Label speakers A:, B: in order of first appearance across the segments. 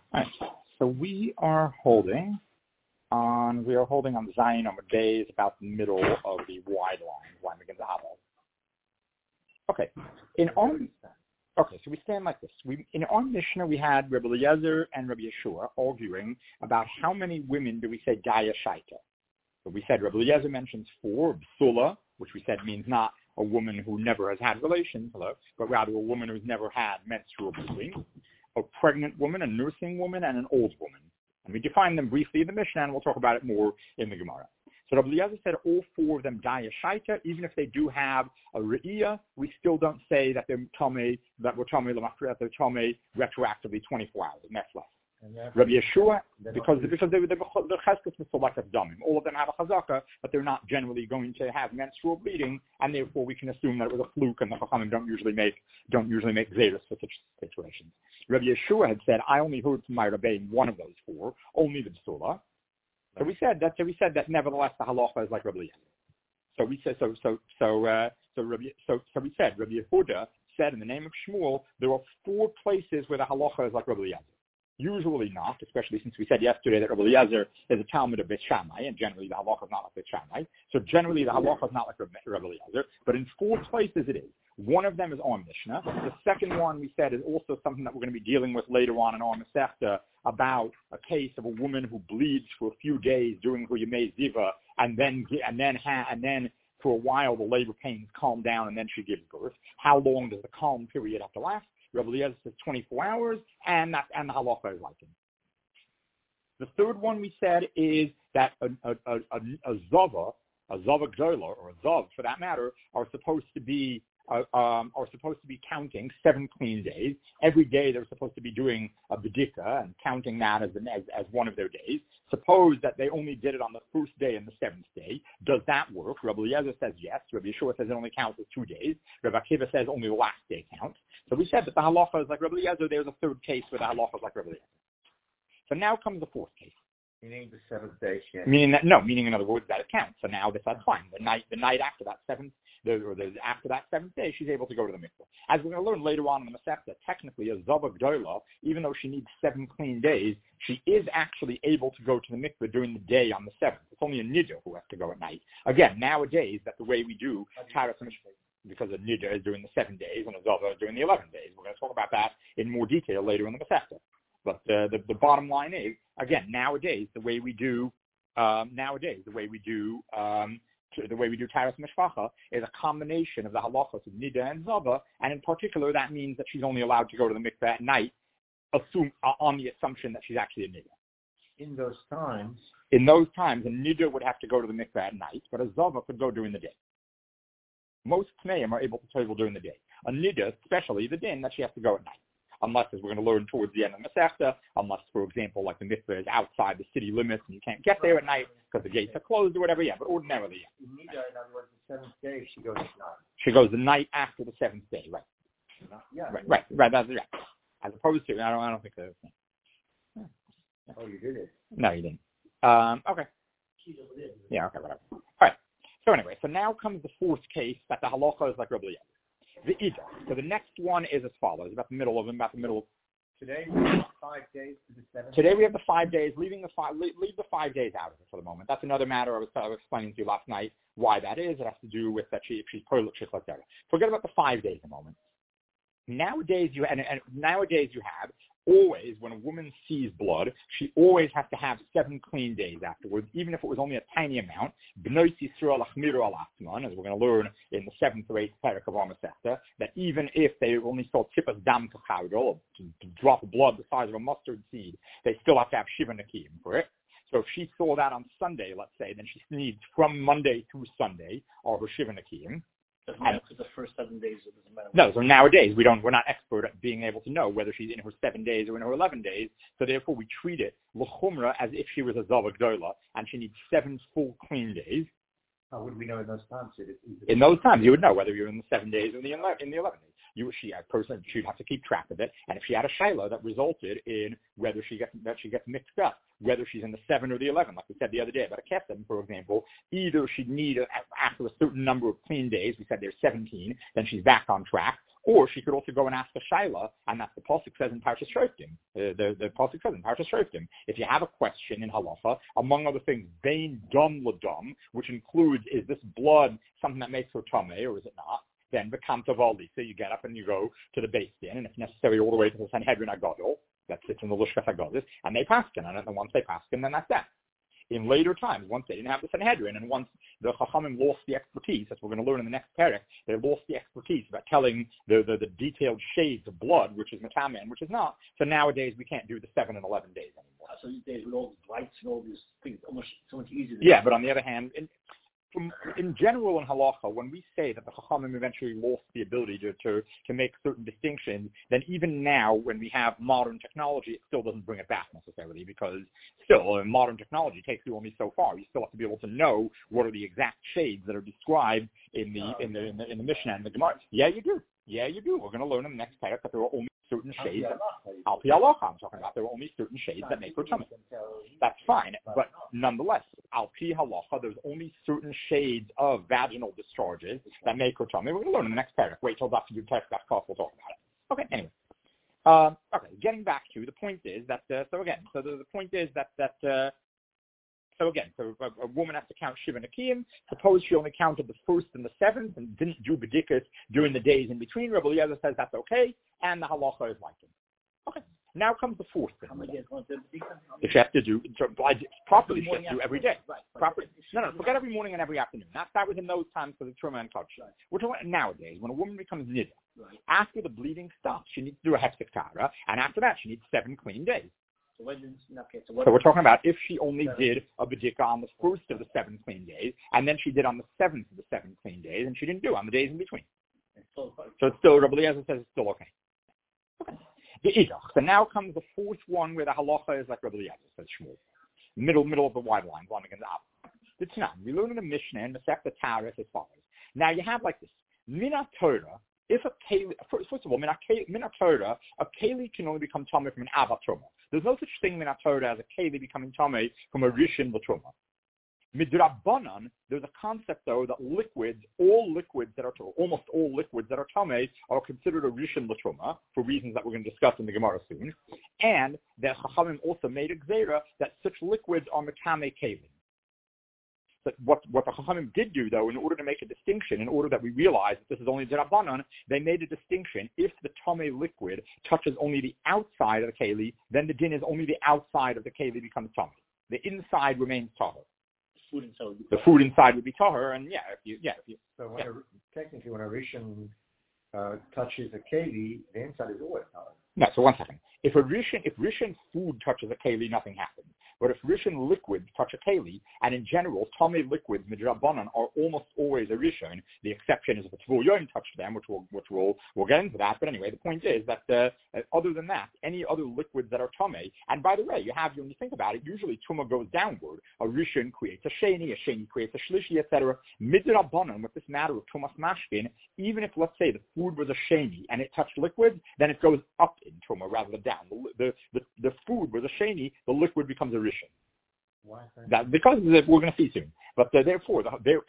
A: All right. So we are holding on Zion Amud Beis about the middle of the wide line. Line begins to Abel. Okay. So we stand like this. In our Mishnah, we had Rabbi Eliezer and Rabbi Yeshua arguing about how many women do we say Daya Shaita. So we said Rabbi Eliezer mentions 4, Bsula, which we said means not a woman who never has had relations, but rather a woman who's never had menstrual bleeding, a pregnant woman, a nursing woman, and an old woman. And we define them briefly in the Mishnah, and we'll talk about it more in the Gemara. So Rabbi Eliezer said all 4 of them Daya Shaita. Even if they do have a Re'iyah, we still don't say that they're Tomei, that we're Tomei retroactively 24 hours, and that's less. Rabbi Yeshua, because the Cheskes Mitzvot Damim, all of them have a Chazaka, but they're not generally going to have menstrual bleeding, and therefore we can assume that it was a fluke, and the Chachamim don't usually make Zerus for such situations. Rabbi Yeshua had said, I only heard from my Rebbe in one of those 4, only the B'sula. So we said that nevertheless the halacha is like Rabbi Eliezer. So we said we said Rabbi Yehuda said in the name of Shmuel there are 4 places where the halacha is like Rabbi Eliezer. Usually not, especially since we said yesterday that Rabbi Eliezer is a Talmud of Beit Shammai, and generally the halacha is not like Beit Shammai. So generally the halacha is not like Rabbi Eliezer, but in 4 places it is. One of them is our Mishnah. The second one we said is also something that we're going to be dealing with later on in our Masechta about a case of a woman who bleeds for a few days during her Yemei Ziva, and then for a while the labor pains calm down and then she gives birth. How long does the calm period have to last? Rabbi Eliezer says 24 hours, and the halacha is like it. The third one we said is that a zava gdola, or a zav for that matter, are supposed to be counting 7 clean days. Every day they're supposed to be doing a bedika and counting that as one of their days. Suppose that they only did it on the first day and the 7th day. Does that work? Rabbi Eliezer says yes. Rabbi Yeshua says it only counts as 2 days. Rabbi Akiva says only the last day counts. So we said that the halacha is like Rabbi Eliezer. There's a third case where the halacha is like Rabbi Eliezer. So now comes the 4th case.
B: Meaning the 7th day. Yeah.
A: Meaning in other words that it counts. So now that's fine. The night after that 7th. After that 7th day, she's able to go to the mikveh. As we're going to learn later on in the Masechta, technically a Zava Gdola, even though she needs 7 clean days, she is actually able to go to the mikveh during the day on the 7th. It's only a Niddah who has to go at night. Again, nowadays, that's the way we do Taras because a Niddah is during the 7 days and a Zava is during the 11 days. We're going to talk about that in more detail later in the Masechta. But the bottom line is, again, nowadays the way we do Taras Mishpacha is a combination of the halachos of Nida and Zava, and in particular that means that she's only allowed to go to the mikveh at night, on the assumption that she's actually a Nida.
B: In those times,
A: a Nida would have to go to the mikveh at night, but a Zava could go during the day. Most Tneim are able to travel during the day. A Nida, especially the din that she has to go at night. Unless, as we're going to learn towards the end of Masechta, unless, for example, like the mikveh is outside the city limits and you can't get there at night because the gates are closed or whatever, but ordinarily,
B: In Nida, in other words, the 7th day, she goes at night.
A: She goes the night after the 7th day, right? Right, that's right. As opposed to, I don't think so.
B: Oh, you did it?
A: No, you didn't. Okay. Yeah, okay, whatever. All right. So anyway, so now comes the 4th case that the halacha is like Rabbi Eliezer. The Ida. So the next one is as follows, about the middle.
B: Today we have 5 days to the 7th.
A: Today we have the 5 days, leave the 5 days out of it for the moment. That's another matter I was explaining to you last night why that is. It has to do with that if she's poilet shiklat zera. Forget about the 5 days a moment. Nowadays you have always, when a woman sees blood, she always has to have 7 clean days afterwards, even if it was only a tiny amount. B'nos Yisrael achmiru al atzman, as we're going to learn in the 7th or 8th parak of our Masechta, that even if they only saw tipas dam kachadol, to drop of blood the size of a mustard seed, they still have to have shiva nakim for it. So if she saw that on Sunday, let's say, then she needs from Monday through Sunday or her shiva nakim.
C: Doesn't matter for the first 7 days. It doesn't matter.
A: No, so nowadays we're not expert at being able to know whether she's in her 7 days or in her 11 days. So therefore we treat it l'chumra as if she was a zava gdola and she needs 7 full clean days.
B: How would we know in those times?
A: In those times, you would know whether you're in the 7 days or in the 11 days. She'd have to keep track of it. And if she had a shayla that resulted in whether she gets mixed up, whether she's in the 7 or the 11, like we said the other day about a kesem, for example, either she'd need, after a certain number of clean days, we said there's 17, then she's back on track, Or she could also go and ask a shaila, and that's the pasuk says in Parshas Shoftim. The pasuk says in Parshas Shoftim, if you have a question in halacha, among other things, bein dam ladam, which includes, is this blood something that makes her tameh, or is it not? Then bekanta v'ali. So you get up and you go to the Beis Din, and if necessary, all the way to the Sanhedrin Agadol, that sits in the Lushkas Agadis, and they paskin on it, and once they paskin, then that's that. In later times, once they didn't have the Sanhedrin, and once the Chachamim lost the expertise, as we're going to learn in the next parak, they lost the expertise about telling the detailed shades of blood, which is Matama and which is not. So nowadays, we can't do the 7 and 11 days anymore.
C: So these days, with all the lights and all these things, almost so much easier.
A: Yeah, but on the other hand, in general in halacha, when we say that the Chachamim eventually lost the ability to make certain distinctions, then even now, when we have modern technology, it still doesn't bring it back necessarily, because still, modern technology takes you only so far. You still have to be able to know what are the exact shades that are described in the Mishnah and the Gemara. Yeah, you do. We're going to learn in the next parak that there are only certain shades. Al pi halacha, I'm talking about. There are only certain shades that make her tummy. That's fine, but nonetheless, al pi halacha, there's only certain shades of vaginal discharges that make her tummy. We're going to learn in the next parak. Wait till Dr. Yud Tech we'll talk about it. Okay, anyway. Okay, getting back to the point is that the point is that so a woman has to count Shiva Nakiyim. Suppose she only counted the 1st and the 7th and didn't do B'dikas during the days in between. Rabbi Eliezer says that's okay, and the halacha is like it. Okay, now comes the 4th thing. If she has to do properly, she has to do every day. Properly. No, forget every morning and every afternoon. That was in those times for the Truma and Kodesh. We're talking about nowadays, when a woman becomes nida. After the bleeding stops, she needs to do a hefsek tara, and after that, she needs 7 clean days. So we're talking about if she only did a bedika on the 1st of the 7 clean days, and then she did on the 7th of the 7 clean days, and she didn't do on the days in between. So it's still, Rabbi Eliezer says it's still okay. The idach. So now comes the 4th one where the halacha is like Rabbi Eliezer says Shmuel. Middle of the wide line, one against the up. The Tanakh. We learn in the Mishnah and the Masechta Taarif as follows. Now you have like this. Minat Torah, if a keli, first of all, minat Torah, a keli can only become tamei from an avat truma. There's no such thing minat Torah as a keli becoming tamei from a rishon l'truma. Midrabanan, there's a concept though that almost all liquids that are tamei are considered a rishon l'truma for reasons that we're going to discuss in the Gemara soon, and that Chachamim also made a gzeira that such liquids are metamei kelim. But what the Chachamim did do, though, in order to make a distinction, in order that we realize that this is only D'Rabbanan, they made a distinction. If the Tamei liquid touches only the outside of the Keli, then the din is only the outside of the Keli becomes Tamei. The inside remains Tahor. The food inside would be Tahor, and
B: So technically, when a Rishon touches a Keli, the inside is always Tahor.
A: No, so one second. If Rishon food touches a Keli, nothing happens. But if Rishon liquids touch a Keli, and in general, Tamei liquids, Midrabanan, are almost always a Rishon, the exception is if a Tvul Yom touched them, which we'll get into that. But anyway, the point is that other than that, any other liquids that are Tamei, and by the way, when you think about it, usually Tumah goes downward. A Rishon creates a Sheni creates a Shlishi, etc. Midrabanan, with this matter of Tumas Mashkin, even if, let's say, the food was a Sheni and it touched liquids, then it goes up in Tumah rather than down. The food was a Sheni, the liquid becomes a Rishon.
B: Why?
A: Because we're going to see soon. But therefore,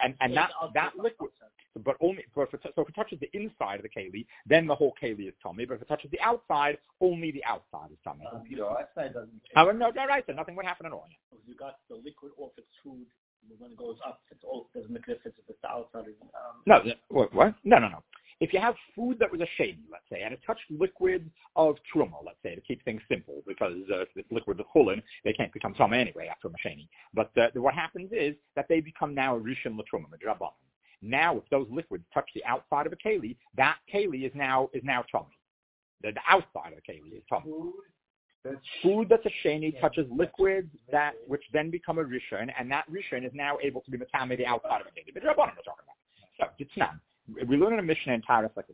A: that liquid, but only so if it touches the inside of the keli, then the whole keli is tummy. But if it touches the outside, only the outside is tummy.
C: Outside doesn't.
A: No, right. So nothing would happen at all.
C: You got the liquid off its food. When it goes up, it doesn't make a difference if it's the outside.
A: No, what? No. If you have food that was a sheni, let's say, and it touched liquids of truma, let's say, to keep things simple, because if it's liquid of chulin, they can't become tamei anyway after a sheni. But what happens is that they become now a rishon l'truma, midrabanan. Now, if those liquids touch the outside of a keli, that keli is now tamei. The outside of the keli is tamei. Food that's a sheni touches liquids which then become a rishon, and that rishon is now able to be metamei the outside of a keli. Midrabanan we're talking about. So it's not. We learn in a Mishnah in Taarif like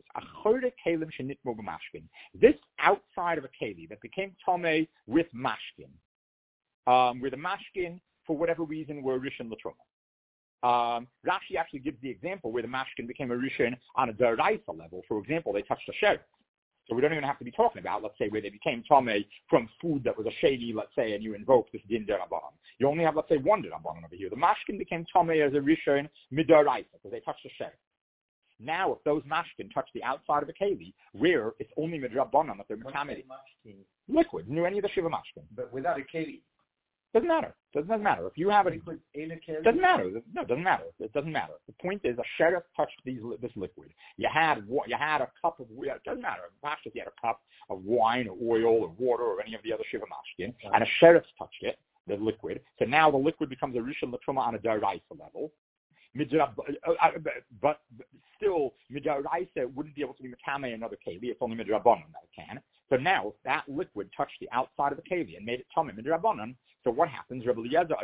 A: this. This outside of a keli that became tamei with mashkin, where the mashkin, for whatever reason, were rishon l'truma. Rashi actually gives the example where the mashkin became a rishon on a deraisa level. For example, they touched a sheriff. So we don't even have to be talking about, let's say, where they became tamei from food that was a shady, let's say, and you invoke this din derabanan. You only have, let's say, one derabanan over here. The mashkin became tamei as a rishon midaraisa because they touched a sheriff. Now, if those mashkin touch the outside of a keli, where it's only midrabanan that they're metame liquid, knew any of the shiva mashkin,
B: but without a keli,
A: doesn't matter. Doesn't matter if you have it.
B: Liquid in a keli.
A: Doesn't matter. No, it doesn't matter. It doesn't matter. The point is, a sheriff touched this liquid. You had a cup of. It doesn't matter. Pashtus, you had a cup of wine or oil or water or any of the other shiva mashkin, and a sheriff touched it, the liquid. So now the liquid becomes a rishon l'truma on a daraisa level. But still, midaraisa wouldn't be able to be metame another keli. It's only midrabanan that it can. So now, if that liquid touched the outside of the keli and made it tummy midrabanan, so what happens? Rabbi Eliezer,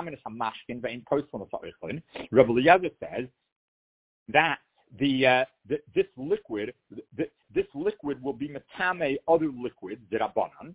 A: Rabbi Eliezer says that this liquid will be metame other liquids derabanan.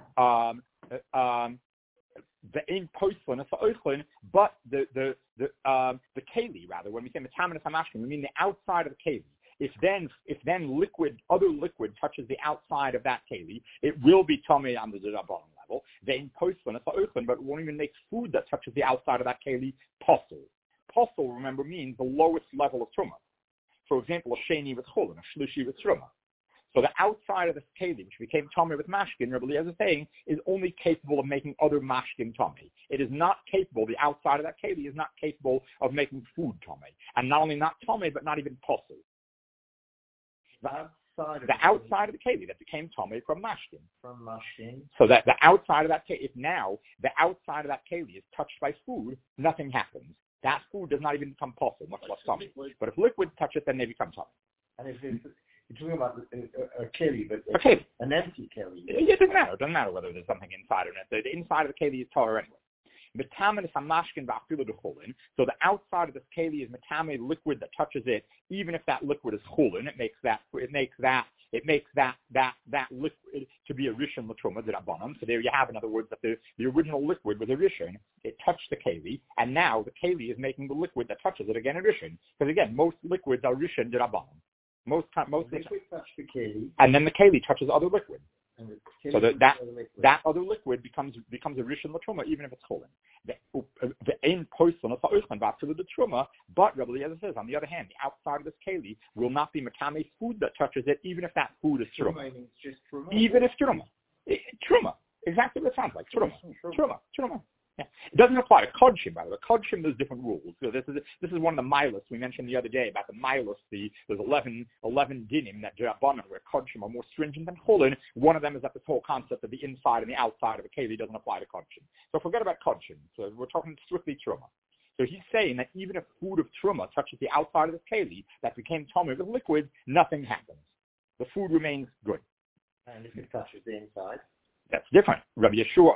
A: The in postlan but the keli rather. When we say metaminus hamashkin, we mean the outside of the keli. If then other liquid touches the outside of that keli, it will be tummy on the bottom level. The in postlan but it won't even make food that touches the outside of that keli possible. Possible, remember, means the lowest level of truma. For example, a sheni with chulin, a shlishi with truma. So the outside of this keli, which became tummy with mashkin, Rabbi Eliezer is saying, is only capable of making other mashkin tummy. It is not capable, the outside of that keli is not capable of making food tummy. And not only not tummy, but not even possible. The outside of the keli that became tummy from mashkin. So that the outside of that keli, if now the outside of that keli is touched by food, nothing happens. That food does not even become possible, much less tummy. But if liquids touch it, then they become tummy.
B: And if you're talking about a keli, but an empty keli.
A: It doesn't matter. It doesn't matter whether there's something inside or not. The inside of the keli is Torah anyway. So the outside of this keli is metame liquid that touches it, even if that liquid is chulin. It makes that liquid to be a rishon l'truma d'rabbanan. So there you have, in other words, that the original liquid was a rishon. It touched the keli, and now the keli is making the liquid that touches it again a rishon. Because again, most liquids are rishon d'rabbanan. Most
B: liquid touch the keli,
A: and then the keli touches other liquid. So that other liquid becomes a rishon l'truma, even if it's chulin. The ain poslan of the truma, but Rabbi Eliezer says, on the other hand, the outside of this keli will not be metame food that touches it, even if that food is truma. Even if truma, truma, exactly what it sounds like, truma. Yeah. It doesn't apply to kodshim, by the way. Kodshim, there's different rules. So this is one of the milos we mentioned the other day about the milos. There's 11 dinim that drabanan where kodshim are more stringent than chulin. One of them is that this whole concept of the inside and the outside of a keli doesn't apply to kodshim. So forget about kodshim. So we're talking strictly truma. So he's saying that even if food of truma touches the outside of this keli that became tummy with liquid, nothing happens. The food remains good.
B: And if it touches the inside?
A: That's different. Rabbi Yeshua,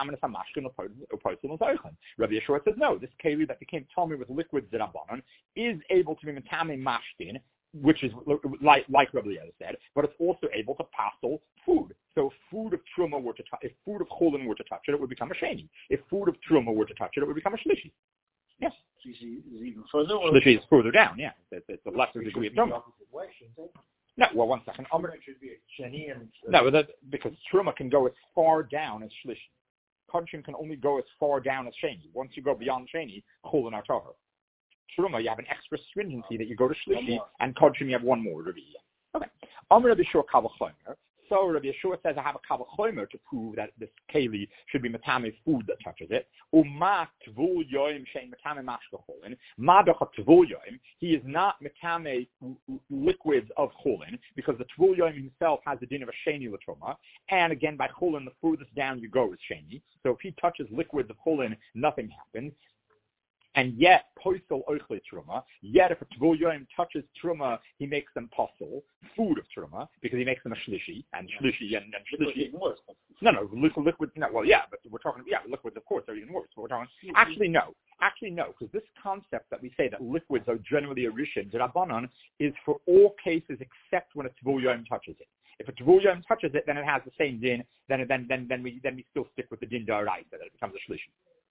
A: Rabbi Yeshua says, no, this keli that became tummy with liquids derabanan is able to be metame mashkin, which is like Rabbi Eliezer said, but it's also able to passel food. So if food of truma were to touch, if food of chulin were to touch it, it would become a sheni. If food of truma were to touch it, it would become a shlishi. Yes.
C: Shlishi is even further?
A: Shlishi is further down, yeah. It's a lesser degree of truma. No, well, one second. No, because truma can go as far down as shlishi. Kodshim can only go as far down as sheni. Once you go beyond sheni, chulin are tahor. Truma, you have an extra stringency that you go to shlishi, and kodshim you have one more. Okay. Rabbi Yeshua kavachomer. So Rabbi Yeshua says I have a kavachomer to prove that this keli should be metame food that touches it. Uma tvul yoim shein metame mashkacholin. Madocha tvul yoim. He is not metame liquids of cholin because the tvul yoim himself has the din of a sheni l'truma. And again, by cholin, the furthest down you go is sheni. So if he touches liquids of cholin, nothing happens. And yet, posel oichle truma. Yet, if a tvul yoim touches truma, he makes them posel, food of truma, because he makes them a shlishi, and shlishi and shlishi. No, liquid. No, well, yeah, but we're talking. Yeah, liquids, of course, are even worse. But we're talking. Actually, no, because this concept that we say that liquids are generally a rishon d'rabbanan is for all cases except when a tvul yoim touches it. If a tvul yoim touches it, then it has the same din. Then we still stick with the din d'oraisa that it becomes a shlishi.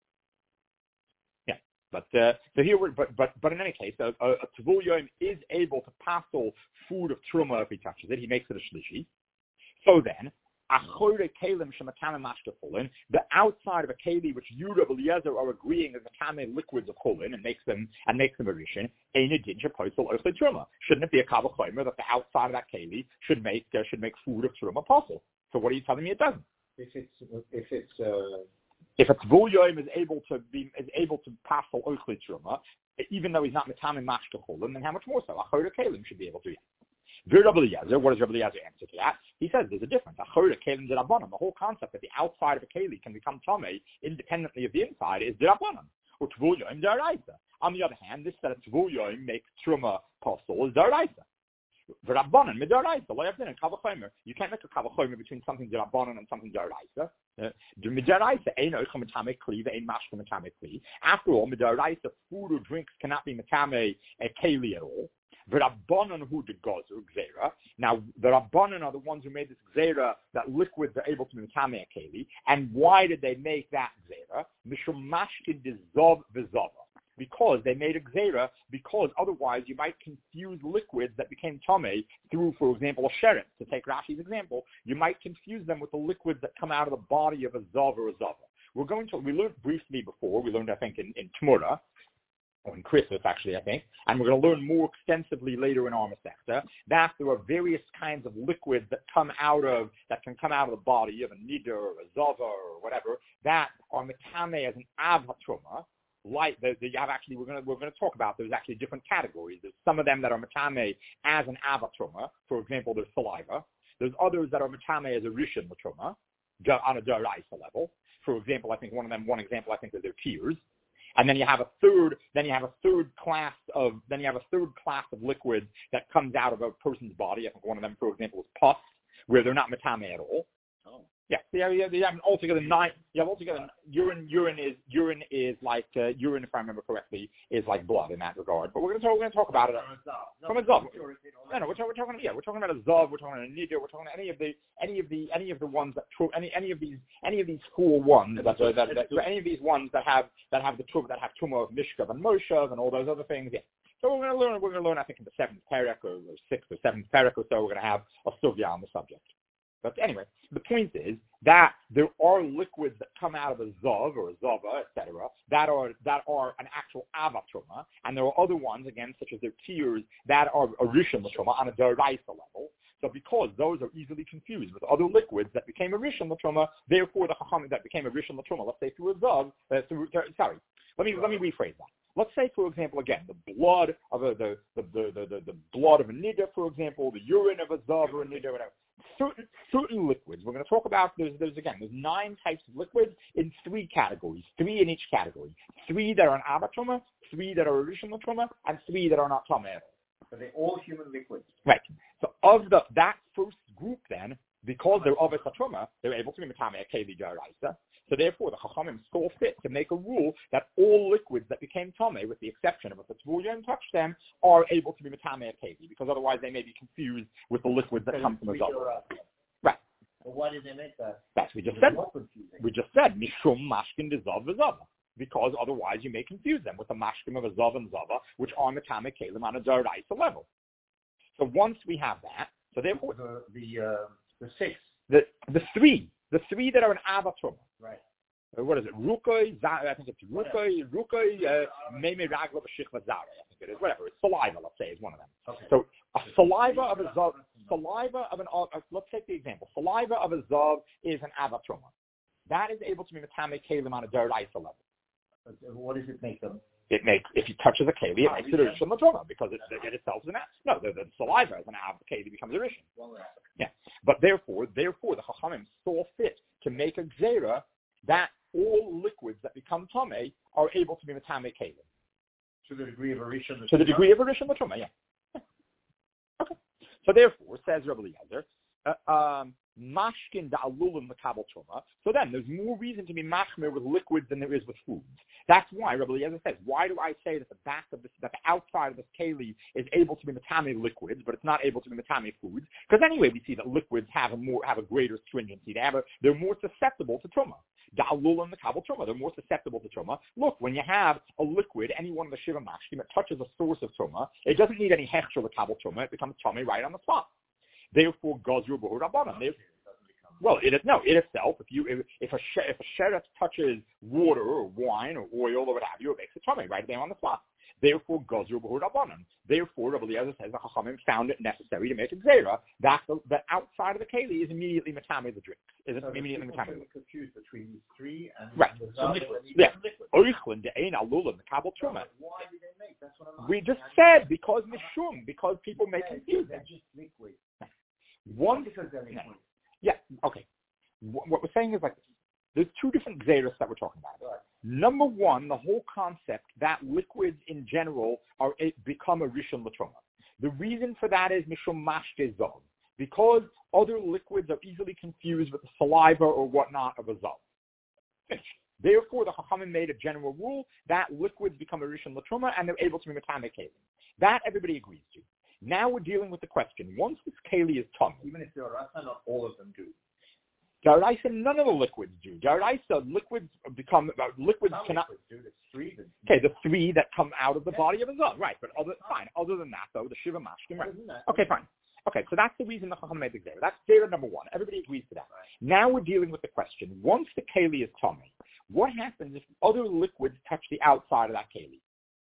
A: But in any case, a tvul yoim is able to passel food of truma if he touches it. He makes it a shlishi. So then, The outside of a keli, which you, Rabbi Eliezer, are agreeing is matame liquids of chulin and makes them a rishon, shouldn't it be a kavachomer that the outside of that keli should make food of truma possible? So what are you telling me it doesn't? If a tvul yoim is able to pass the oichle truma, even though he's not matame mashke chulin, then how much more so? A choyre kelim should be able to. What does Rabbi Eliezer answer to that? He says there's a difference. A choyre kelim d'rabbanan. The whole concept that the outside of a keli can become tamei independently of the inside is d'rabbanan. Or tvul yoim d'oraisa. On the other hand, this that a tvul yoim makes truma possible is d'oraisa. V'rabbanan mid'oraisa. You can't make a kavachomer between something d'rabbanan and something d'oraisa. After all, mid'oraisa, food or drinks cannot be matame a keli at all. V'rabbanan hu de gozer gzera. Now, the rabbanan are the ones who made this gzera that liquids are able to be matame a keli. And why did they make that gzera? Mishum mashkin dizov v'zava. Because they made a gzera, because otherwise you might confuse liquids that became tamei through, for example, a sheret. To take Rashi's example, you might confuse them with the liquids that come out of the body of a zav or a zava. We learned briefly before, we learned, I think, in Tmura, or in Christmas, actually, I think, and we're going to learn more extensively later in our Masechta, that there are various kinds of liquids that can come out of the body of a nidar or a zava or whatever, that are metame as an av hatruma. Like you have actually, we're going to talk about. There's actually different categories. There's some of them that are matame as an avatruma. For example, there's saliva. There's others that are matame as a rishon latruma on a daraisa level. For example, I think one example is their tears. And then you have a third class of liquids that comes out of a person's body. I think one of them, for example, is pus, where they're not matame at all. Oh. Yeah, you have altogether nine. You have altogether urine is like urine, if I remember correctly, is like blood in that regard. But we're going to talk about it from a zav. No, we're talking about a zav. We're talking about a nidar. We're talking about any of the ones that any of these four ones any of these ones that have tumah of mishkav and moshav and all those other things. Yeah. So we're going to learn. I think in the 7th parak or 6th or 7th parak or so, we're going to have a sugya on the subject. But anyway, the point is that there are liquids that come out of a zav or a zava, etc., that are an actual avatruma, and there are other ones, again, such as their tears, that are a rishon latruma on a daraisa level. So because those are easily confused with other liquids that became a rishon latruma, therefore the chachamim that became a rishon latruma, let's say through a zav, let me rephrase that. Let's say, for example, again, the blood of the blood of a nidar, for example, the urine of a zav or a nidar, whatever. Certain liquids. We're going to talk about. There's 9 types of liquids in 3 categories. 3 in each category. 3 that are an avatruma, 3 that are original truma, and 3 that are not truma.
B: So they're all human liquids.
A: Right. So of that first group, then, because they're of a truma, they're able to be matame a keli daraisa. So therefore, the chachamim saw fit to make a rule that all liquids that became tamei, with the exception of if the tvul yoim touch them, are able to be matame a keli, because otherwise they may be confused with the liquids that come from the zav. Right.
B: Well, why did they make that?
A: That's what we just said. We just said mishum mashkin de zav v'zava, because otherwise you may confuse them with the mashkim of a zav and zava, which are matame kelim on a daraisa level. So once we have that, so therefore
B: the 6,
A: the 3 that are an avatruma.
B: Right.
A: What is it? Rukoy, I think it's Rukoy, Meme Ragla B'Shich Mazare, I think it is. Whatever. It's saliva, let's say, is one of them. Okay. So a saliva of let's take the example. Saliva of a zav is an avatruma. That is able to be matame kelim on a daraisa level.
B: What does it make them?
A: It makes, if you touch the keli, it makes it a rishon latruma, because it itself is an av. No, the saliva as an av, the keli becomes a rishon. Yeah. But therefore, the chachamim saw fit to make a gzera that all liquids that become tamei are able to be matame kelim.
B: To the degree of a rishon latruma?
A: To the degree of a rishon latruma, yeah. Okay. So therefore, says Rabbi Eliezer, mashkin da'alulim l'kabel truma. So then, there's more reason to be mashmir with liquids than there is with foods. That's why Rabbi Eliezer says, why do I say that that the outside of this keli is able to be matame liquids, but it's not able to be matame foods? Because anyway, we see that liquids have a greater stringency. They're more susceptible to truma. Da'alulim l'kabel truma. They're more susceptible to truma. Look, when you have a liquid, any one of the shiva mashkim, it touches a source of truma. It doesn't need any hechsher l'kabel truma. It becomes truma right on the spot. Therefore, gozru b'hu rabbanan. Well, it itself. If a sheretz touches water or wine or oil or what have you, it makes it tummy right there on the spot. Therefore, gozru b'hu rabbanan. Therefore, Rabbi Eliezer says the Chachamim found it necessary to make it zera. That the outside of the keli is immediately matame the drink. Is it immediately matame?
B: I'm confused between these three and
A: right.
B: the liquid.
A: Yeah. Oichlin de'ein alulim the kabel truma.
B: Why did they make? That's what I'm
A: We just said because mishum, because people make confusion.
B: They're just liquid.
A: One
B: because they're liquid.
A: Yeah. Okay. What we're saying is like this. There's two different xeris that we're talking about.
B: Right.
A: Number one, the whole concept that liquids in general become a rishon l'truma. The reason for that is mishum mashke zov, because other liquids are easily confused with the saliva or whatnot of a zov. Finished. Therefore, the Chachamim made a general rule that liquids become a rishon l'truma and they're able to be matame kelim. That everybody agrees to. Now we're dealing with the question: once this keli is tummy,
B: even if they're rasa, not all of them do.
A: Daraisa, none of the liquids do. Daraisa, liquids cannot. Okay, the three that come out of the body of a zon, right? But other than that, though, the shiva mashkim, right? Okay, fine. Okay, so that's the reason the Chacham made the zera. That's zera number one. Everybody agrees to that. Right. Now we're dealing with the question: once the keli is tummy, what happens if other liquids touch the outside of that keli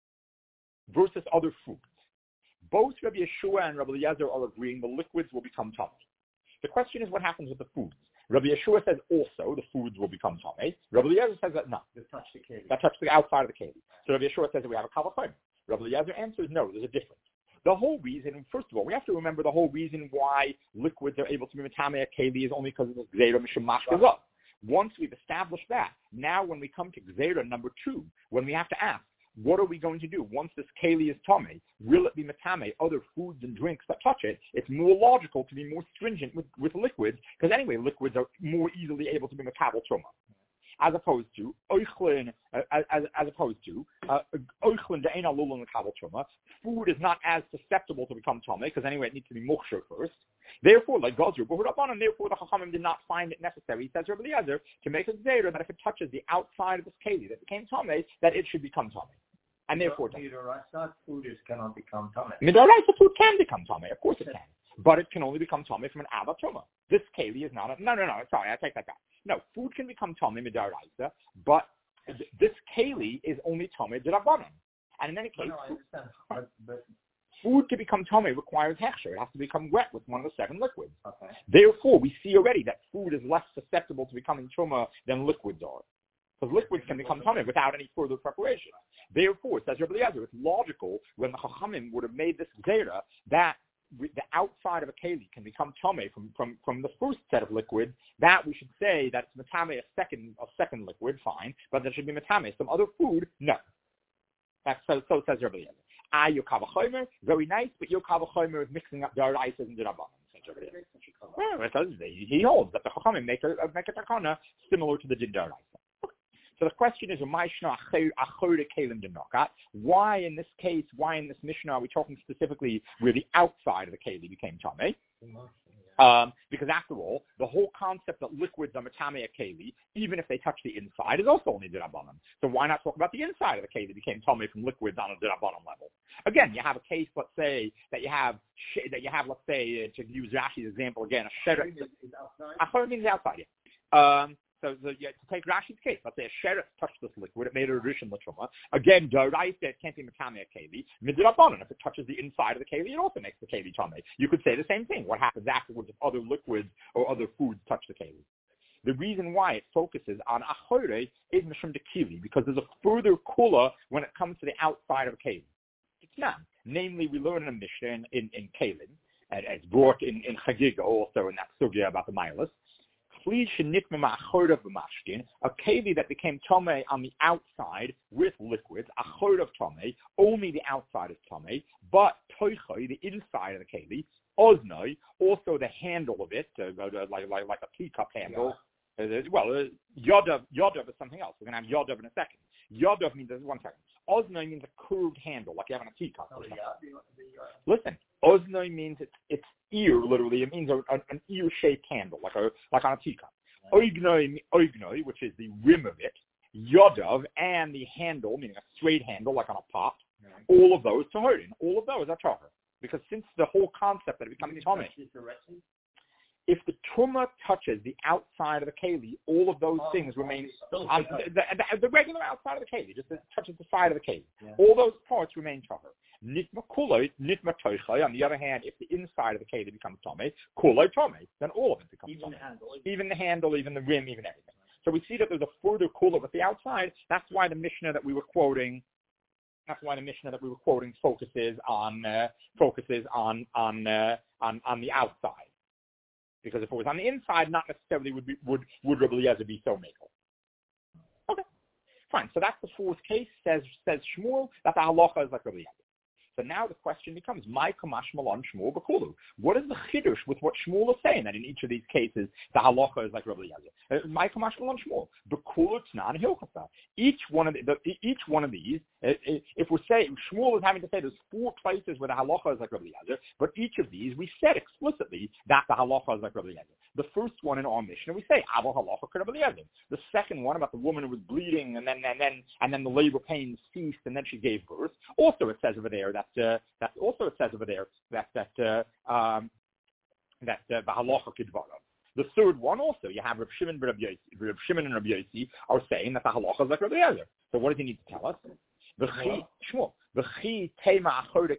A: versus other foods? Both Rabbi Yeshua and Rabbi Eliezer are agreeing the liquids will become tummy. The question is what happens with the foods. Rabbi Yeshua says also the foods will become tummy. Rabbi Eliezer says that no. That touch the outside of the keli. So Rabbi Yeshua says that we have a kavachim. Rabbi Eliezer answers no, there's a difference. The whole reason, first of all, we have to remember the whole reason why liquids are able to be matame a keli is only because of the gzeira mishum mashkazah. Once we've established that, now when we come to gzeira number two, when we have to ask, what are we going to do once this keli is tummy? Will it be matame other foods and drinks that touch it? It's more logical to be more stringent with liquids, because anyway, liquids are more easily able to be makabel truma, as opposed to oichlin. Oichlin de'ein alulun makabel truma. Food is not as susceptible to become tummy, because anyway, it needs to be mukshar first. Therefore, like gozru b'hu rabbanan, and therefore the Chachamim did not find it necessary, says Rabbi Eliezer, to make a zera that if it touches the outside of this keli that became tummy, that it should become tummy. And therefore,
B: Midoraisa food cannot become tummy.
A: Midoraisa food can become tummy. Of course it can. But it can only become tummy from an Abba Truma. This keli is not no, sorry, I take that back. No, food can become tummy Midoraisa, but this keli is only tummy D'Rabbanan. And in any case,
B: but
A: food to become tummy requires hechsher. It has to become wet with one of the seven liquids.
B: Okay.
A: Therefore, we see already that food is less susceptible to becoming truma than liquids are. Because liquids can become tummy without any further preparation. Therefore, says Rabbi Eliezer, it's logical when the Chachamim would have made this zera that the outside of a keli can become tummy from the first set of liquids, that we should say that it's matame a second liquid, fine, but there should be matame some other food, no. That's so says Rabbi Eliezer. Your kavachomer, very nice, but your kavachomer is mixing up daraisas and derabanan. Well, he holds that the Chachamim make a takana similar to the din daraisa. So the question is, why in this case, why in this Mishnah are we talking specifically where the outside of the keli became tamei? Because after all, the whole concept that liquids are matame a keli, even if they touch the inside, is also only d'Rabbanan. So why not talk about the inside of the keli became tamei from liquids on a d'Rabbanan level? Again, you have a case, let's say, that you have, let's say, to use Rashi's example again, a sheret. Achor means outside, yeah. So to take Rashi's case, let's say a sheret touched this liquid, it made a rishon l'truma. Again, daraisa, it can't be matame a keli. Midrabanan, if it touches the inside of the keli, it also makes the keli tamei. You could say the same thing. What happens afterwards if other liquids or other foods touch the keli? The reason why it focuses on achore is mishum de kili, because there's a further kula when it comes to the outside of a keli. It's not. Namely, we learn in a Mishnah in Kalim, and it's brought in Chagiga also in that sugya about the milas. A keli that became tomei on the outside with liquids, achor of tomei, only the outside is tomei, but toichoi, the inside of the keli, oznoi, also the handle of it, like a teacup handle. Yeah. Yodav is something else. We're going to have yodav in a second. Yodav means, one second. Oznoi means a curved handle, like you have on a teacup. Listen, oznoi means it's ear, literally. It means an ear-shaped handle, like on a teacup. Oignoi, which is the rim of it. Yodav, and the handle, meaning a straight handle, like on a pot. All of those, tahorin. All of those are tahor. Because since the whole concept that it becomes tummy, if the truma touches the outside of the keli, all of those things remain on the regular outside of the keli, just touches the side of the keli. Yeah. All those parts remain tahor. Nitma kuloi, nitma toichai. On the other hand, if the inside of the keli becomes tomei, kuloi tomei, then all of it becomes tomei. Even the handle, even the rim, even everything. So we see that there's a further kula with the outside. That's why the Mishnah that we were quoting. Focuses on the outside. Because if it was on the inside, not necessarily would Rabbi Eliezer be so makel. Okay, fine. So that's the fourth case. Says Shmuel that the halacha is like Rabbi Eliezer. So now the question becomes, my kamash malon Shmuel b'kulu. What is the chiddush with what Shmuel is saying that in each of these cases the halacha is like Rabbi Eliezer? My kamash malon Shmuel b'kulu t'nan hilchasa. Each one of these, if we're saying Shmuel is having to say there's 4 places where the halacha is like Rabbi Eliezer, but each of these we said explicitly that the halacha is like Rabbi Eliezer. The first one in our Mishnah we say Abba halacha Rabbi Eliezer. The second one about the woman who was bleeding and then the labor pains ceased and then she gave birth. Also it says over there that the halacha kidvarav. The third one also, you have Reb Shimon and Rabbi Yossi are saying that the halacha is like Rabbi Eliezer. So what does he need to tell us? Shmuel. So you're going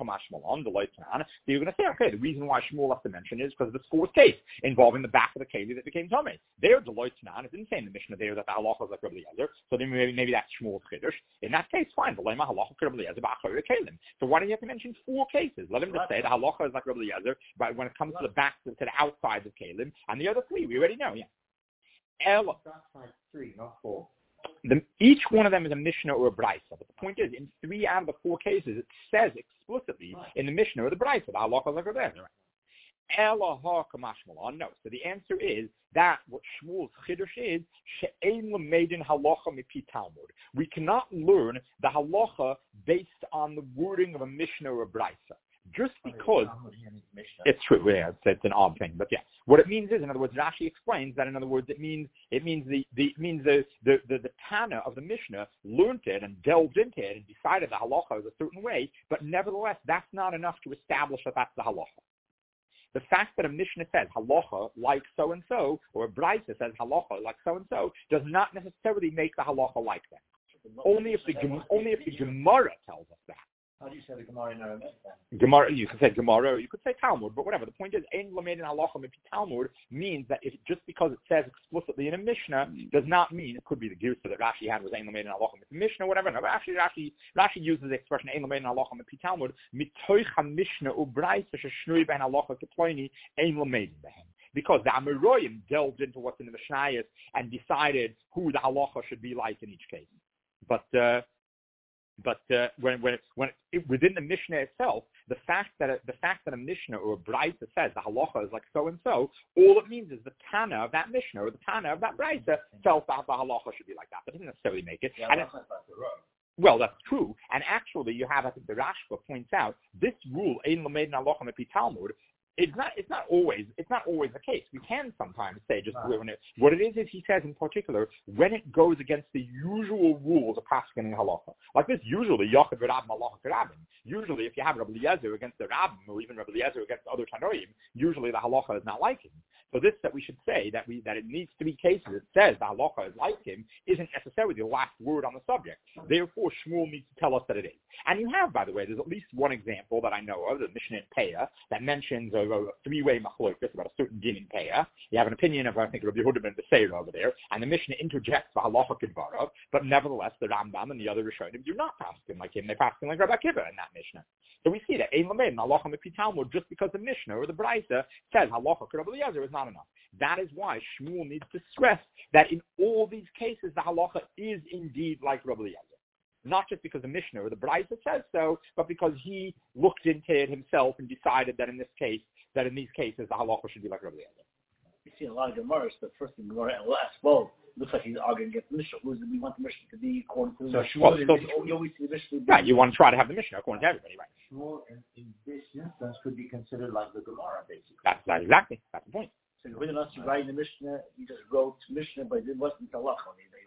A: to say, okay, the reason why Shmuel has to mention is because of this fourth case involving the back of the keli that became tummy. There, the Deloitte Tanan, it didn't say in the Mishnah there that the halacha is like Rabbi Eliezer, so then maybe that's Shmuel's chiddush. In that case, fine. So why do you have to mention 4 cases? Let him just say the halacha is like Rabbi Eliezer, but when it comes to the back, to the outside of kelim, and the other 3, we already know, yeah.
B: That's like 3, not 4.
A: Each one of them is a Mishnah or a Brisa. But the point is, in 3 out of the 4 cases, it says explicitly in the Mishnah or the Brisa, the halacha is like Rabbi Eliezer. No. So the answer is that what Shmuel's chiddush is, she'ein l'meidin halacha mipi Talmud. We cannot learn the halacha based on the wording of a Mishnah or a Brisa. Just because it's true, yeah, it's an odd thing, but yeah, what it means is, in other words, Rashi explains that. In other words, it means the Tana of the Mishnah learned it and delved into it and decided the halacha is a certain way, but nevertheless, that's not enough to establish that that's the halacha. The fact that a Mishnah says halacha like so and so, or a Brisa says halacha like so and so, does not necessarily make the halacha like that. Only if the Gemara tells us that.
B: How do you say the Gemara in Aramaic then?
A: Gemara, you could say Gemara, or you could say Talmud, but whatever. The point is, Ein Lamed in Halacha Mipi Talmud means that just because it says explicitly in a Mishnah does not mean, it could be the Girsa that Rashi had was Ein Lamed in Halacha Mipi Mishnah, whatever. No, actually, Rashi uses the expression Ein Lamed in Halacha Mipi Talmud, Mitoich HaMishnah U'Braisa Sheshnui Ben Halacha Ketloini Ein Lamed Behem. Because the Amoraim delved into what's in the Mishnayos and decided who the halacha should be like in each case. But when within the Mishnah itself, the fact that a Mishnah or a Brisa says the halacha is like so and so, all it means is the Tana of that Mishnah or the Tana of that Brisa felt that the halacha should be like that, but it doesn't necessarily make it.
B: Yeah,
A: Well, that's true. And actually, you have, I think the Rashba points out, this rule, Ein Lamed in Halacha Mipi Talmud, it's not always the case. We can sometimes say just what it is he says in particular when it goes against the usual rules of Paskin and Halacha. Like this, usually Yochid Rabbim Halacha Rabbim. Usually, if you have Rabbi Eliezer against the Rabbim or even Rabbi Eliezer against other Tanoim, usually the Halacha is not like him. So this that we should say that in these 3 cases it says the Halacha is like him isn't necessarily the last word on the subject. Therefore, Shmuel needs to tell us that it is. And you have, by the way, there's at least one example that I know of, the Mishnah in Peah, that mentions a 3-way machlokas about a certain din in Peah. You have an opinion of, I think, Rabbi Yehuda ben Beseira over there, and the Mishnah interjects the halacha kidvarav, but nevertheless, the Rambam and the other Rishonim do not paskin like him. They paskin like Rabbi Akiva in that Mishnah. So we see that Ein Lamed halacha mipi Talmud just because the Mishnah or the Brisa says halacha Rabbi Eliezer is not enough. That is why Shmuel needs to stress that in all these cases the halacha is indeed like Rabbi Eliezer. Not just because the Mishnah or the Brisa says so, but because he looked into it himself and decided that in these cases the halacha should be like Rabbi Eliezer.
C: You see a lot of Gemaras, the first thing Gemara and last, well, looks like he's arguing against the Mishnah. We want the Mishnah to be according to the Mishnah. You always see the Mishnah.
A: Right, you want to try to have the Mishnah according to everybody, right?
B: Shmuel in this instance could be considered like the Gemara, basically.
A: That's exactly. That's the point.
C: So when else you write the Mishnah, he just wrote Mishnah, but it wasn't halacha they wrote.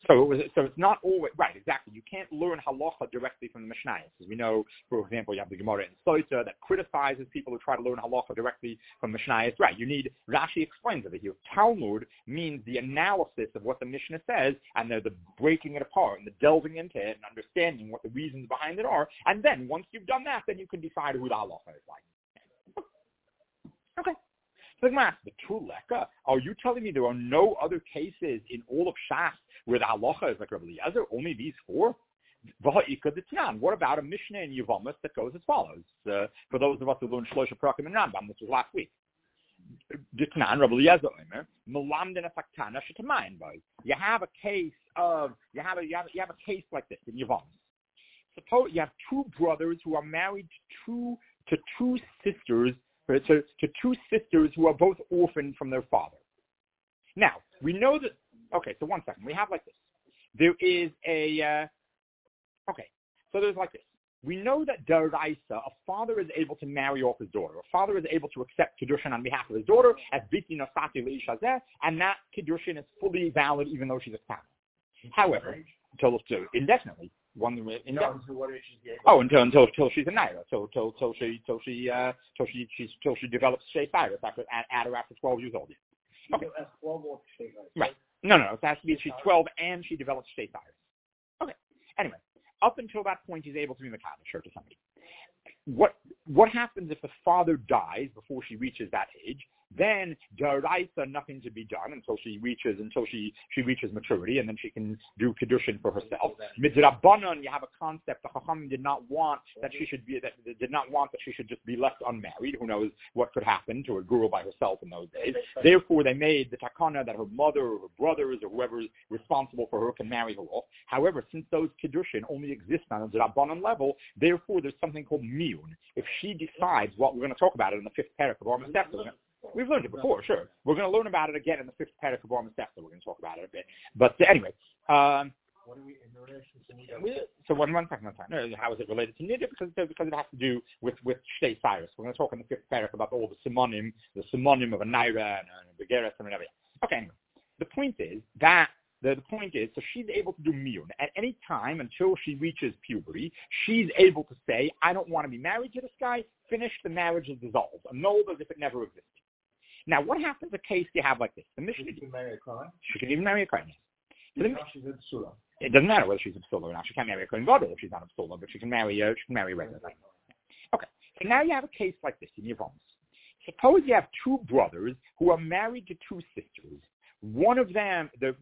A: So it's not always right. Exactly. You can't learn halacha directly from the Mishnayos. As we know, for example, you have the Gemara in Soita that criticizes people who try to learn halacha directly from Mishnayos. Right. You need Rashi explains it here. Talmud means the analysis of what the Mishnah says, and the breaking it apart and the delving into it and understanding what the reasons behind it are. And then once you've done that, then you can decide who the halacha is like. Okay. The Tuleka, are you telling me there are no other cases in all of Shas where the halacha is like Rabbi Eliezer? Only these four? What about a Mishnah in Yevamos that goes as follows? For those of us who learned Shlosha Prakim and Rambam, this was last week. Rabbi Eliezer you have a case of you have a case like this in Yevamos. Suppose you have two brothers who are married to two sisters. To two sisters who are both orphaned from their father. Now, we know that, okay, so 1 second. We have like this. There is so there's like this. We know that Daraisa, a father is able to marry off his daughter. A father is able to accept Kiddushin on behalf of his daughter as Biti Nosati Leishazeh, and that Kiddushin is fully valid even though she's a Ktan. However, until indefinitely. Until she's a naira, till she develops Shei Cyrus at or after 12 years old. Okay. Right. No. It has to be she's 12 and she develops Shei Cyrus. Okay. Anyway, up until that point, he's able to be Mekadosh to somebody. What happens if the father dies before she reaches that age? Then Daraisa, nothing to be done until she reaches maturity, and then she can do Kiddushin for herself. Midrabanan, you have a concept the Chacham did not want that she should just be left unmarried. Who knows what could happen to a girl by herself in those days? Therefore, they made the takana that her mother or her brothers or whoever's responsible for her can marry her off. However, since those Kiddushin only exist on a Drabanan level, therefore there's something called miyun. If she decides, we're going to talk about it in the 5th parak of our Masechta. We've learned it before, sure. We're going to learn about it again in the 5th parak of our Masechta. We're going to talk about it a bit. But anyway.
B: What are we in relation to Nida?
A: So one second. How is it related to Nida? Because it has to do with Shtei Cyrus. We're going to talk in the 5th parak about all the simonim of a naira and a begeres and whatever. Okay, anyway. The point is, so she's able to do miyun. At any time until she reaches puberty, she's able to say, I don't want to be married to this guy, finish, the marriage is dissolved, annulled as if it never existed. Now, what happens in a case you have like this? The Mishnah,
B: she can marry a Kohen?
A: She can even marry a Kohen.
B: She's a Psula.
A: It doesn't matter whether she's a Psula or not. She can't marry a Kohen Gadol if she's not a Psula, but she can marry a regular. Okay, so now you have a case like this in Yevamos. Suppose you have two brothers who are married to two sisters. One of them, her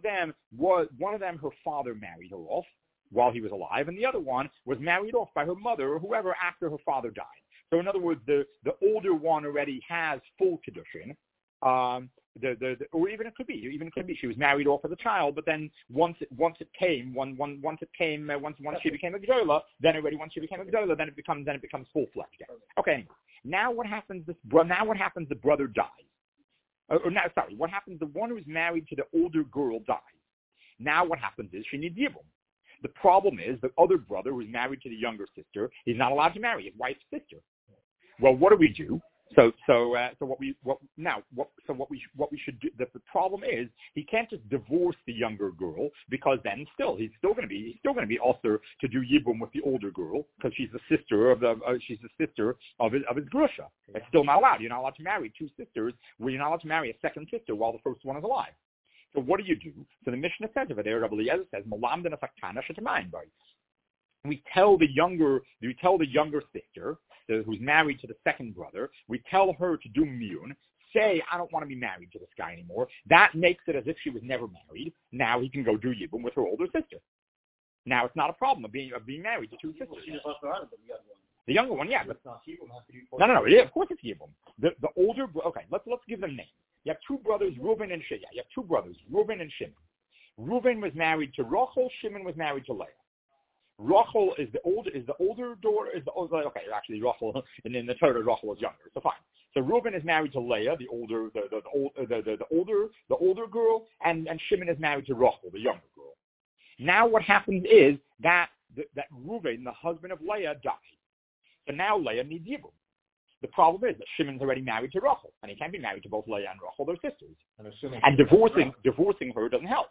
A: father married her off while he was alive, and the other one was married off by her mother or whoever after her father died. So in other words, the older one already has full Kiddushin, or even it could be she was married off as a child, but then once she became a Gdola, then it becomes full fledged. Okay. Now what happens? The brother dies. What happens? The one who's married to the older girl dies. Now what happens is she needs Yibum. The problem is the other brother who's married to the younger sister is not allowed to marry his wife's sister. Well, what do we do? What we should do? The problem is he can't just divorce the younger girl because then he's still going to be also to do yibum with the older girl because she's the sister of his grusha. It's still not allowed. You're not allowed to marry two sisters. You're not allowed to marry a second sister while the first one is alive. So what do you do? So the Mishnah says over there, Rabbi Eliezer says, "Malam den asaktana shetamayim bai." We tell the younger sister who's married to the second brother, we tell her to do miyun, say, I don't want to be married to this guy anymore. That makes it as if she was never married. Now he can go do yibum with her older sister. Now it's not a problem of being married to two sisters. The younger one, yeah. But no. Yeah, of course it's yibum. The older, okay, let's give them names. You have two brothers, Reuben and Shimon. You have two brothers, Reuben and Shimon. Reuben was married to Rachel, Shimon was married to Leah. Rachel is the older daughter. Okay, actually Rachel, and in the Torah Rachel was younger, so fine. So Reuben is married to Leah, the older girl, and Shimon is married to Rachel, the younger girl. Now what happens is that Reuben, the husband of Leah, died. So now Leah needs Yibum. The problem is that Shimon's already married to Rachel, and he can't be married to both Leah and Rachel, they're sisters. And divorcing her doesn't help.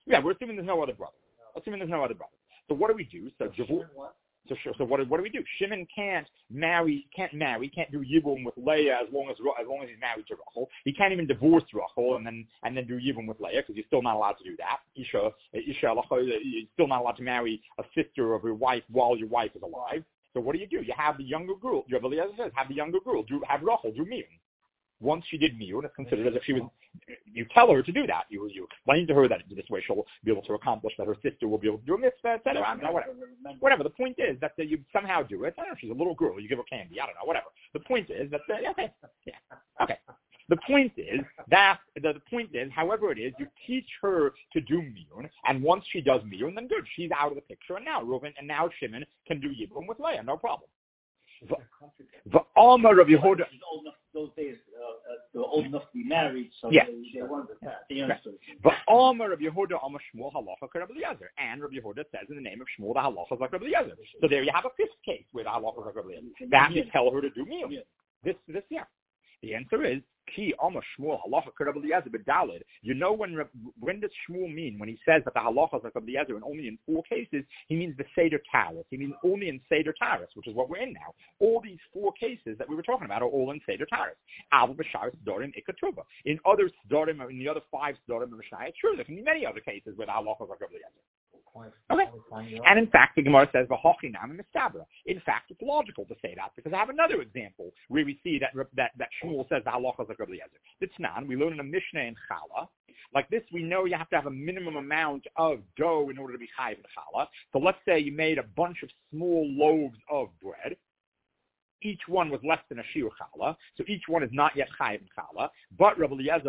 A: Yeah, we're assuming there's no other brother. So what do we do? So what do we do? Shimon can't do Yibum with Leah as long as he's married to Rachel. He can't even divorce Rachel and then do Yibum with Leah because he's still not allowed to do that. Isha, you're still not allowed to marry a sister of your wife while your wife is alive. So what do? You have the younger girl. Rabbi Eliezer says, have the younger girl have Rachel do Miyun. Once she did Miyun, it's considered as if she was. You tell her to do that. You explain to her that this way she'll be able to accomplish that. Her sister will be able to do a mitzvah, etc. I don't know, whatever. The point is that you somehow do it. I don't know if she's a little girl. You give her candy. I don't know. Whatever. The point is that okay. The point is, however it is, you teach her to do Miyun, and once she does Miyun, then good. She's out of the picture, and now Reuven and now Shimon can do Yibum with Leah, no problem. The Alma of Yehuda.
C: Those days, they were old enough to be married, so they wanted that.
A: The Alma of Yehuda, Alma Shmuel Halacha Rabbi Eliezer, and Rabbi Yehuda says in the name of Shmuel the halacha is like Rabbi Eliezer. So there you have a fifth case where the halacha is like Rabbi Eliezer. That you tell her to do Miyun. This year. The answer is Ki Alma Shmuel Halacha Rabbi Eliezer B'Dalid. You know when does Shmuel mean when he says that the halacha is like Rabbi Eliezer and only in 4 cases? He means the Seder Taras. He means only in Seder Taras, which is what we're in now. All these 4 cases that we were talking about are all in Seder Taras. Al B'Shar Sdorim Ikatuba. In other Sdorim, in the other 5 Sdorim of Mishnah, sure there can be many other cases where the halacha is like Rabbi Eliezer. Okay. And in fact, the Gemara says, in fact, it's logical to say that because I have another example where we see that Shmuel says the halacha is like Rabbi Eliezer. It's not. We learn in a Mishnah in Challah. Like this, we know you have to have a minimum amount of dough in order to be chayiv in Challah. So let's say you made a bunch of small loaves of bread. Each one was less than a shiur challah, so each one is not yet chayiv in challah. But Rabbi Eliezer,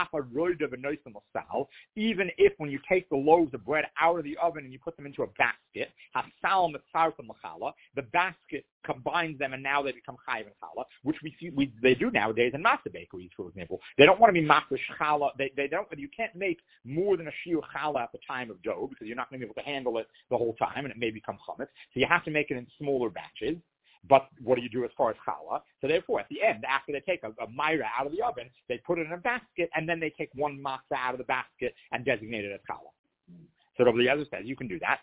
A: even if when you take the loaves of bread out of the oven and you put them into a basket, the basket combines them and now they become chayiv in challah, which they do nowadays in matzah bakeries, for example. They don't want to be mafresh challah. You can't make more than a shiur challah at the time of dough because you're not going to be able to handle it the whole time and it may become chametz. So you have to make it in smaller batches. But what do you do as far as challah? So therefore, at the end, after they take a myra out of the oven, they put it in a basket, and then they take one matzah out of the basket and designate it as challah. So Rabbi Eliezer says you can do that.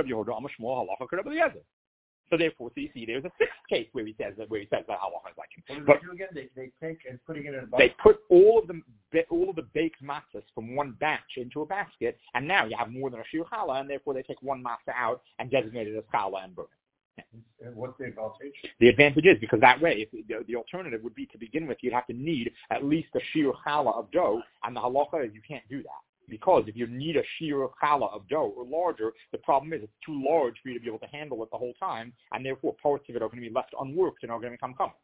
A: So therefore, so you see, there's a 6th case where he says that halacha is like him.
B: What do they do again? They take and putting it in a basket.
A: They put all of the baked matzahs from one batch into a basket, and now you have more than a shiur challah, and therefore they take one matzah out and designate it as challah and burn it.
B: And what's the advantage?
A: The advantage is because that way, if the alternative would be to begin with, you'd have to need at least a shiur challah of dough, and the halacha is you can't do that. Because if you need a shiur challah of dough or larger, the problem is it's too large for you to be able to handle it the whole time, and therefore parts of it are going to be left unworked and are going to become chametz.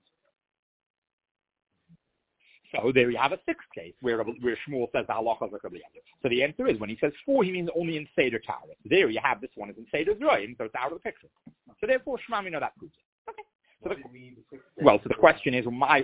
A: So there you have a 6th case where Shmuel says the halacha is like Rabbi Eliezer. So the answer is when he says 4, he means only in Seder Taras. There you have this one is in Seder Zoyim, so it's out of the picture. So therefore, Shema, we know that proves it. Okay. So the question is, why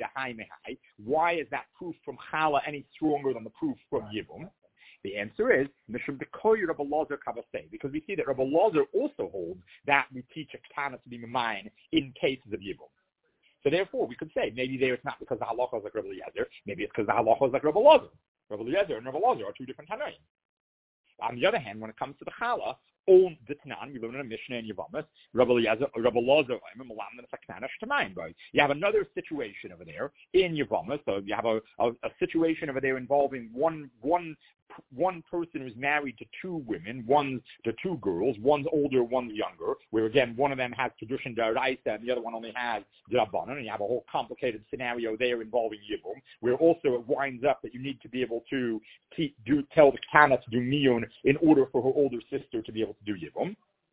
A: is that proof from Challah any stronger than the proof from Yibum? The answer is because we see that Rabbi Eliezer also holds that we teach a ketana to be mine in cases of Yibum. So therefore, we could say maybe there it's not because the halacha is like Rabbi Eliezer, maybe it's because the halacha is like Rabbi Eliezer. Rabbi Eliezer and Rabbi Eliezer are 2 different tanoim. On the other hand, when it comes to the challah, all the tanan we learn in a Mishnah in Yevamos, Rabbi Eliezer, you have another situation over there in Yevamos. So you have a situation over there involving one person who's married to 2 women, to 2 girls, one's older, one's younger, where again one of them has tradition d'oraisa and the other one only has d'rabbanan, and you have a whole complicated scenario there involving Yibum, where also it winds up that you need to be able to tell the Kana to do miyun in order for her older sister to be able to do Yibum.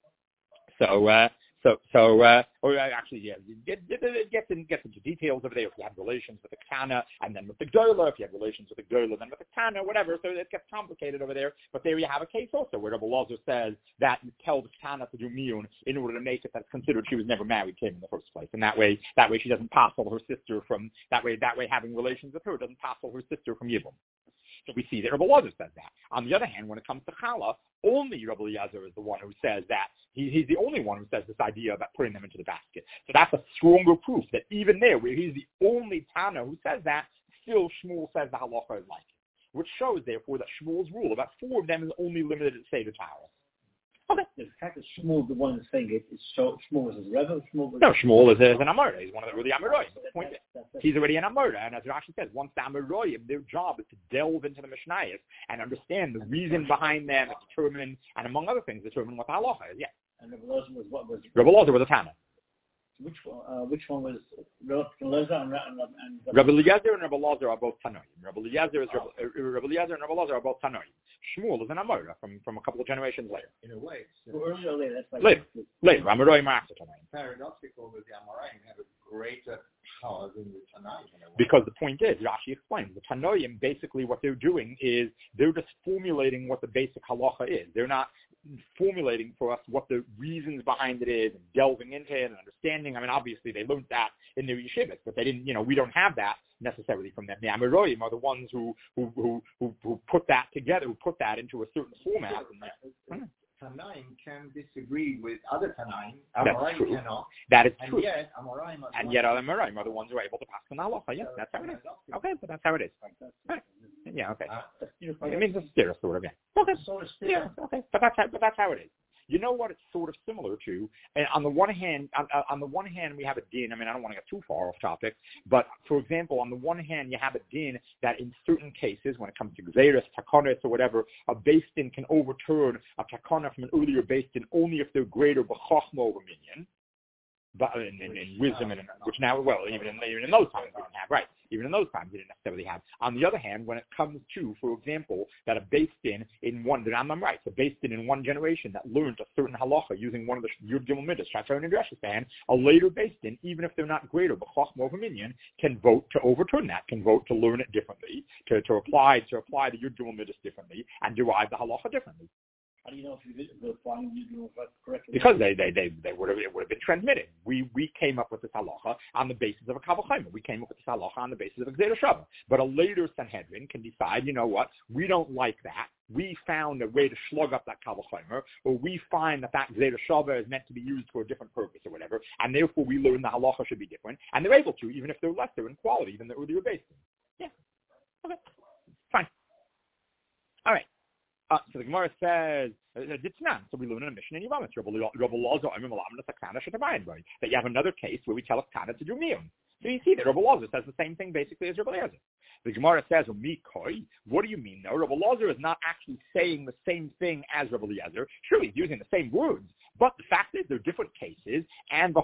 A: It gets into details over there. If you have relations with the Kana and then with the Gdola, if you have relations with the Gdola then with the Kana, whatever. So it gets complicated over there. But there you have a case also where Rabbi Eliezer says that you tell the Kana to do miyun in order to make it that's considered she was never married to him in the first place, and that way she doesn't passel her sister from that way having relations with her doesn't passel her sister from Yibum. So we see that Rabbi Eliezer says that. On the other hand, when it comes to Challah, only Rabbi Eliezer is the one who says that. He's the only one who says this idea about putting them into the basket. So that's a stronger proof that even there, where he's the only Tana who says that, still Shmuel says the halacha is like it. which shows, therefore, that Shmuel's rule about 4 of them is only limited to Seder Taharos. Okay.
C: The fact that Shmuel, the one that's saying it, is Shmuel is his Rebbe.
A: Shmuel is an Amora. He's one of the Amoraim. He's already an Amora, and as Rashi says, once the Amoraim, their job is to delve into the Mishnayos and understand the reason behind them, and determine, and among other things, determine what the halacha is. Yeah.
C: And Rebbe Lozer was what was?
A: Rebbe Lozer was a Tana.
C: Which one was Rebbe Lozer and
A: Rebbe Eliezer and Rebbe Lozer are both Tanoim. Rebbe Eliezer and Rebbe Lozer are both Tanoim. Shmuel is an Amora from a couple of generations later.
B: In a way,
C: earlier or later. That's like
A: later. Amoraim are after Tanoim.
B: Paradoxical with the Amoraim have a greater power than the Tanoim.
A: Because the point is, Rashi explains, the Tanoim basically what they're doing is they're just formulating what the basic halacha is. They're not formulating for us what the reasons behind it is and delving into it and understanding. I mean, obviously they learned that in their yeshivas, but they didn't. We don't have that necessarily from them. The Amoraim are the ones who put that together, who put that into a certain format.
B: Tanaim can disagree with other Tanaim.
A: Amoraim
B: cannot.
A: That is true.
B: And yet
A: Amoraim are the ones who are able to pass on halacha. Yeah, that's how it is. Okay, but that's how it is. Right. Yeah, okay. It means a stira sort of, yeah. Okay. Yeah, okay. But that's how it is. You know what it's sort of similar to? And on the one hand, we have a din. I mean, I don't want to get too far off topic, but for example, on the one hand, you have a din that in certain cases, when it comes to gzeirus, takonis, or whatever, a beis din can overturn a takana from an earlier beis din only if they're greater b'chachma over minyan. But in wisdom, and which now, well, even in those times we didn't have, right? Even in those times we didn't necessarily have. On the other hand, when it comes to, for example, that a beis din in one, I'm right, a beis din in one generation that learned a certain halacha using one of the Yud Gimel Midas, Shacharon and Dreshestan, a later beis din, even if they're not greater, but Chachma over Minyan, can vote to overturn that, can vote to learn it differently, to apply the Yud Gimel Midas differently, and derive the halacha differently.
C: How do you know if you're applying Yud correctly?
A: Because it would have been transmitted. We came up with this halacha on the basis of a Kavod Chaimer. We came up with this halacha on the basis of a Gzeira Shava. But a later Sanhedrin can decide, you know what, we don't like that. We found a way to slug up that Kavod Chaimer, or we find that Gzeira Shava is meant to be used for a different purpose or whatever, and therefore we learn the halacha should be different. And they're able to, even if they're lesser in quality than the earlier beis din. Yeah. Okay. Fine. All right. So the Gemara says, so we learn in a mission in Yevamos, that you have another case where we tell a Tana to do miyun. So you see that Rebbe Lozer says the same thing basically as Rebbe Eliezer. The Gemara says, what do you mean? No, Rebbe Lozer is not actually saying the same thing as Rebbe Eliezer. Sure, he's using the same words, but the fact is they're different cases, and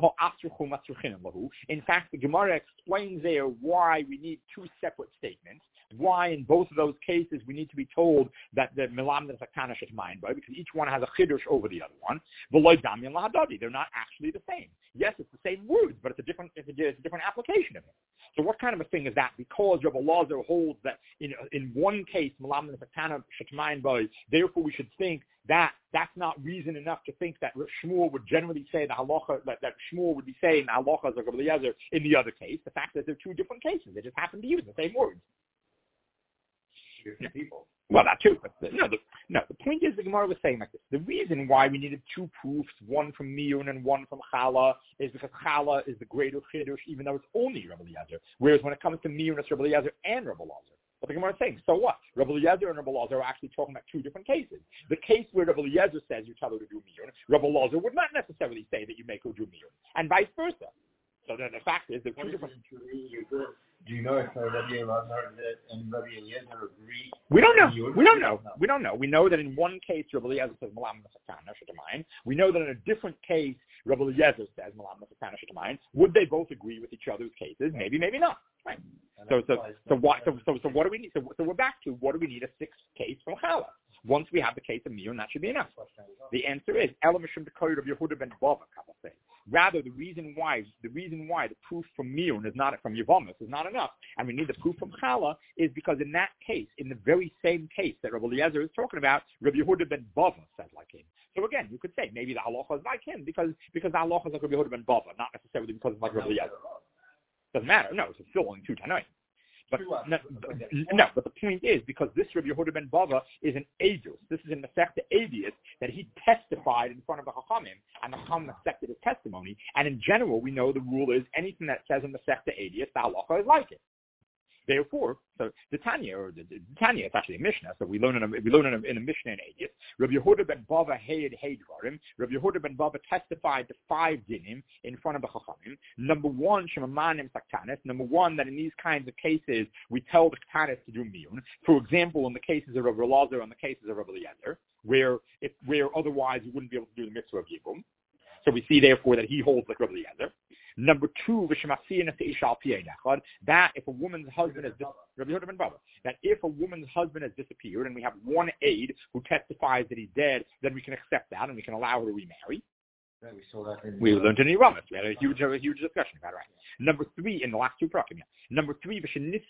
A: in fact, the Gemara explains there why we need two separate statements. Why in both of those cases we need to be told that the Milamda is a Kanashet mind, right? Because each one has a Chiddush over the other one. They're not actually the same. Yes, it's the same words, but it's a different application of it. So what kind of a thing is that? Because Rebbe Lozer holds that in one case Milamda is a Kanashet mind, therefore we should think that that's not reason enough to think that Shmuel would generally say the halacha, that Shmuel would be saying the halacha is like Rebbe Eliezer in the other case. The fact that they're two different cases, they just happen to use the same words.
B: Different people.
A: Well, that too, but the point is the Gemara was saying like this. The reason why we needed two proofs, one from Miyun and one from Chala, is because Chala is the greater Chiddush, even though it's only Rebbe Eliezer. Whereas when it comes to Miyun, it's Rebbe Eliezer and Rebbe Lozer. But the Gemara is saying, so what? Rebbe Eliezer and Rebbe Lozer are actually talking about two different cases. The case where Rebbe Eliezer says you tell her to do Miyun, Rebbe Lozer would not necessarily say that you make her do Miyun, and vice versa. So then the fact is, they're two different.
B: Do you know if Rabbi Elazar and Rabbi Eliezer agree?
A: We don't know. We know that in one case, Rabbi Eliezer says Malam Masakana Shetamayim. We know that in a different case, Rabbi Eliezer says Malam Masakana Shetamayim. Would they both agree with each other's cases? Maybe not. Right. So what do we need? So we're back to what do we need a sixth case from Chala? Once we have the case of Miyun, that should be enough. The answer is Elamishim Dekoyer of Yehuda ben Bava. Rather, the reason why the proof from Miyun is not from Yevamos is not enough, and we need the proof from Chala is because in that case, in the very same case that Rabbi Eliezer is talking about, Rabbi Yehuda ben Bava said like him. So again, you could say maybe the halacha is like him because the halacha is like Rabbi Yehuda ben Bava, not necessarily because it's like Rabbi Eliezer. Doesn't matter. No, it's still only two Tanoim. But the point is, because this Rabbi Yehuda ben Bava is an Eidos, this is in Masechta Eidos, that he testified in front of the Chachamim, and the Chachamim accepted his testimony, and in general, we know the rule is anything that says in Masechta Eidos, the halacha is like it. Therefore, so the Tanya, it's actually a Mishnah. So we learn in a Mishnah in Aegis. Rabbi Yehuda ben Bava Heid Dvarim. Rabbi Yehuda ben Bava testified to 5 dinim in front of the Chachamim. Number 1, Shemamanim Saktanis. Number 1, that in these kinds of cases we tell the Ktanis to do miyun. For example, in the cases of Rabbi Elazar and the cases of Rabbi Eliezer, where otherwise you wouldn't be able to do the mitzvah of Yibum. So we see therefore that he holds like Rabbi Eliezer. Number 2, that if a woman's husband has that if a woman's husband has disappeared and we have one aide who testifies that he's dead, then we can accept that and we can allow her to remarry.
B: Yeah, we saw that.
A: We learned in Yeramis. We had a huge discussion about it. Right? Number 3, in the last 2 prakim. Number 3,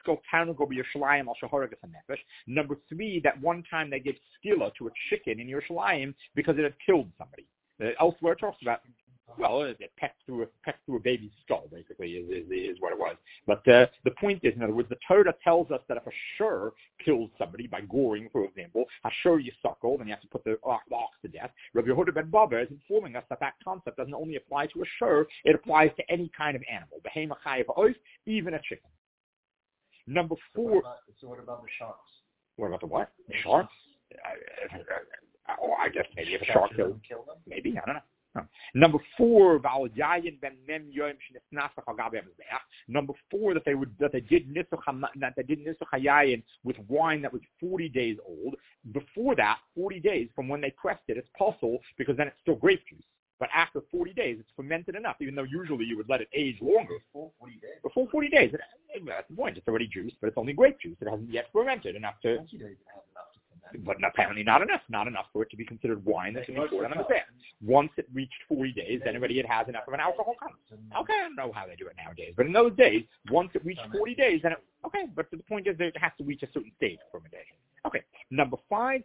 A: Number 3, that one time they gave skila to a chicken in Yerushalayim because it had killed somebody. Elsewhere it talks about, well, it pecked through a baby's skull, basically, is what it was. But the point is, in other words, the Torah tells us that if a shur kills somebody by goring, for example, a shur you suckle, then you have to put the ox to death. Rabbi Yehuda ben Bava is informing us that concept doesn't only apply to a shur, it applies to any kind of animal, behema chayav ois, even a chicken. Number 4.
B: So what about the sharks?
A: What about the what? The sharks? I guess maybe if a shark kills them. Maybe, I don't know. No. Number 4, Number 4, that they did nisuch hayayin with wine that was 40 days old. Before that, 40 days from when they pressed it, it's possible because then it's still grape juice. But after 40 days, it's fermented enough, even though usually you would let it age longer. Before 40 days. That's the point. It's already juice, but it's only grape juice. It hasn't yet fermented enough to... But apparently not enough for it to be considered wine that can be poured on the fan. Once it reached 40 days, then it has enough of an alcohol content. Okay, I don't know how they do it nowadays, but in those days, once it reached 40 days, then but the point is that it has to reach a certain stage of fermentation. Okay, number 5,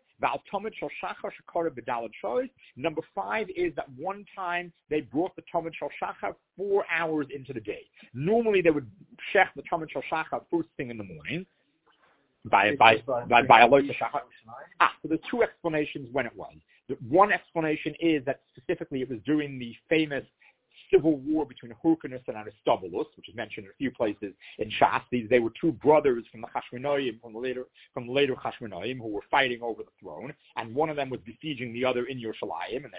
A: Number 5 is that one time they brought the Talmud Shel Shachar 4 hours into the day. Normally they would shech the Talmud Shel Shachar first thing in the morning. By a loy shachar. So there's 2 explanations when it was. The one explanation is that specifically it was during the famous civil war between Hyrcanus and Aristobulus, which is mentioned in a few places in Shas. They were 2 brothers from the Hashmonaim, from the later Hashmonaim, who were fighting over the throne, and one of them was besieging the other in Yerushalayim, and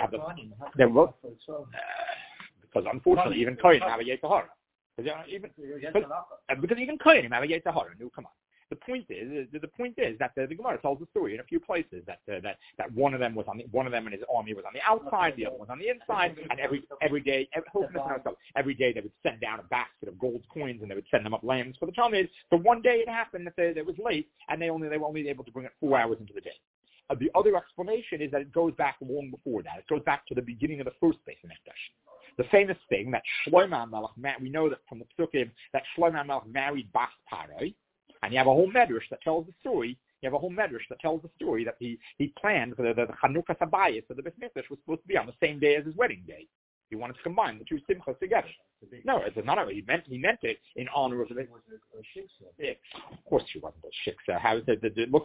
A: because unfortunately even Kohen have a Yetzirah. Because even Kohen have a Yetzirah. No, come on. The point is that the Gemara tells the story in a few places that one of them and his army was on the outside, the other was on the inside, and every day they would send down a basket of gold coins and they would send them up lambs for the Talmud. So one day it happened that it was late and they were only able to bring it 4 hours into the day. The other explanation is that it goes back long before that. It goes back to the beginning of the first Beis Hamikdash. The famous thing that Shlomo HaMelech, we know that from the Psukim that Shlomo HaMelech married Bas Parai. And you have a whole medrash that tells the story. That he planned for the Chanukah Sabayis of the Beis Mikdash was supposed to be on the same day as his wedding day. He wanted to combine the 2 simchas together. No, it's not. He meant it in honor of the. Of course, she wasn't a shiksa. How is it? Look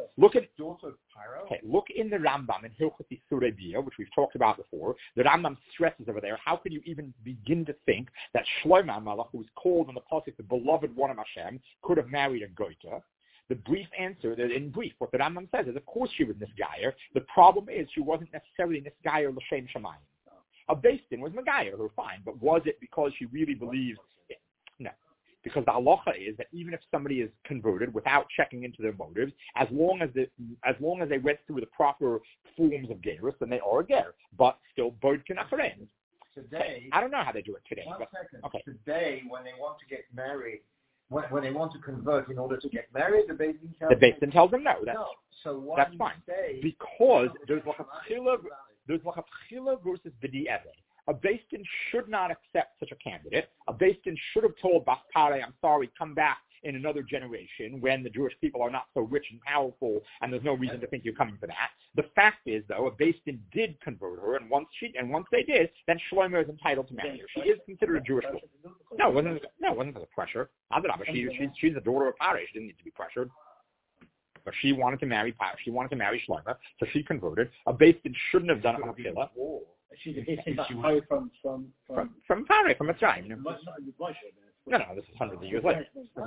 A: in the Rambam in Hilchot Isurei Bia, which we've talked about before. The Rambam stresses over there. How could you even begin to think that Shlomo HaMelech, who was called on the pasuk the beloved one of Hashem, could have married a goita? The brief answer, in brief, what the Rambam says is, of course she was nisgayer. The problem is she wasn't necessarily nisgayer l'shem shamayim. A Beis Din was Megayer, her fine, but was it because she really believed it? No. Because the halacha is that even if somebody is converted without checking into their motives, as long as they went through the proper forms of gerus, then they are a ger. But still, bod k'nacharein.
B: Today,
A: I don't know how they do it today.
B: Okay. Today, when they want to get married, when they want to convert in order to get married, the Beis Din tells them no. That's fine.
A: Because there's like a chila versus b'di eved. A Beis Din should not accept such a candidate. A Beis Din should have told Bas Parai, I'm sorry, come back in another generation when the Jewish people are not so rich and powerful and there's no reason to think you're coming for that. The fact is, though, a Beis Din did convert her, and once they did, then Shlomo is entitled to marry her. She is considered a Jewish woman. No, it wasn't because of pressure. She's the daughter of Parai. She didn't need to be pressured. But she wanted to marry Shlomo, so she converted. A Beis Din shouldn't have done it on Chila.
C: She's from
A: Parai, from Mitzrayim. No, this is hundreds of years later.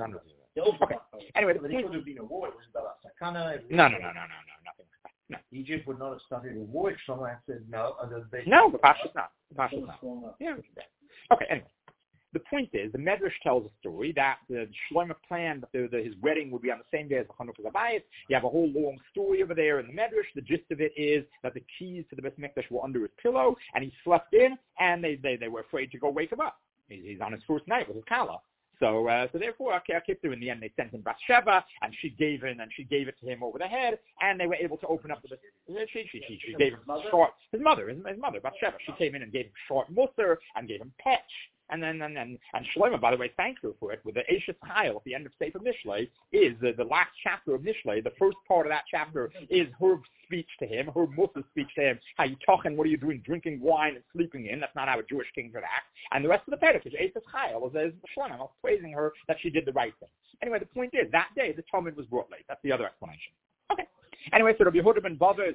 A: Okay. Anyway,
B: but it could have been a war. It was about Sakana.
A: No, nothing like that. No.
B: Egypt would not have started a war if someone had said no.
A: No, the Pashas not. Yeah. Okay, anyway. The point is, the Medrash tells a story that the Shlomo planned that his wedding would be on the same day as the Chanukah Zabayis. You have a whole long story over there in the Medrash. The gist of it is that the keys to the Beit Mikdash were under his pillow, and he slept in, and they were afraid to go wake him up. He's on his first night with his Kala. So therefore, Kippur, in the end, they sent him Bathsheba, and she gave it to him over the head, and they were able to open up she gave him his mother, Bathsheba. She came in and gave him short musser, and gave him petch. And Shlomo, by the way, thanked her for it with the Eishes Chayil at the end of Sefer Mishlei is the last chapter of Mishlei. The first part of that chapter is her speech to him, her Musa's speech to him. How you talking? What are you doing? Drinking wine and sleeping in? That's not how a Jewish king should act. And the rest of the Perek is Eishes Chayil, is Shlomo praising her that she did the right thing. Anyway, the point is that day the Talmud was brought late. That's the other explanation. Okay. Anyway, so Rabbi Yehuda ben Bava is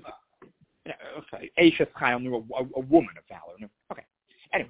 A: Eishes Chayil knew a woman of valor. Okay. Anyway.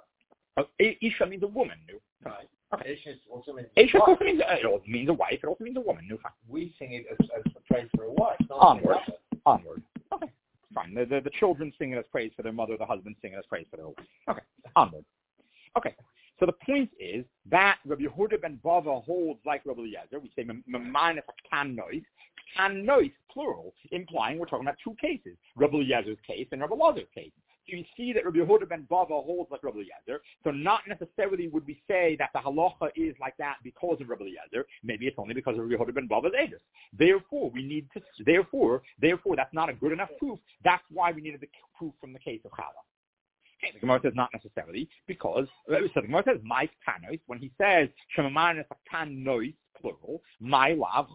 A: Isha means a woman.
B: Right.
A: Okay.
B: Isha also means
A: it also means a wife. It also means a woman.
B: We sing it as praise for a wife.
A: Onward. Okay. Fine. The children sing it as praise for their mother. The husband sing it as praise for their wife. Okay. Onward. Okay. So the point is that Rabbi Yehuda ben Bava holds like Rabbi Eliezer. We say minus kanois. Kanois, plural, implying we're talking about two cases. Rabbi Eliezer's case and Rabbi Elazar's case. So you see that Rabbi Yehuda ben Bava holds like Rabbi Eliezer. So not necessarily would we say that the halacha is like that because of Rabbi Eliezer. Maybe it's only because of Rabbi Yehuda ben Bava's aegis. Therefore, therefore, that's not a good enough proof. That's why we needed the proof from the case of Chala. Okay, the Gemara says not necessarily because the Gemara says my tanos when he says shemamanis tanois plural my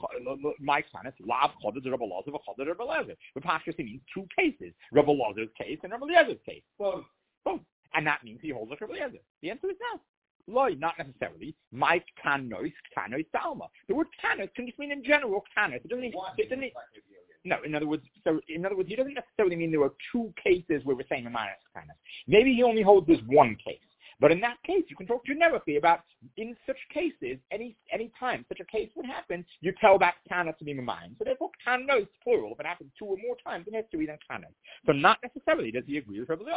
A: tanos lav choded Rabbi Elazar v'choded Rabbi Eliezer. But Pashas means two cases: Rabbi Elazar's case and Rabbi Eliezer's case. Boom. And that means he holds like Rabbi Eliezer. The answer is no. Loi, not necessarily. My tanos dalma. The word tanos can just mean in general tanos. It doesn't. No, in other words, he doesn't necessarily mean there were two cases where we're saying a minus tanos. Maybe he only holds this one case. But in that case, you can talk generically about, in such cases, any time such a case would happen, you tell that tanos to be mamayin. So therefore, tanos, plural, if it happens two or more times in history, then tanos. So not necessarily does he agree with Rabbi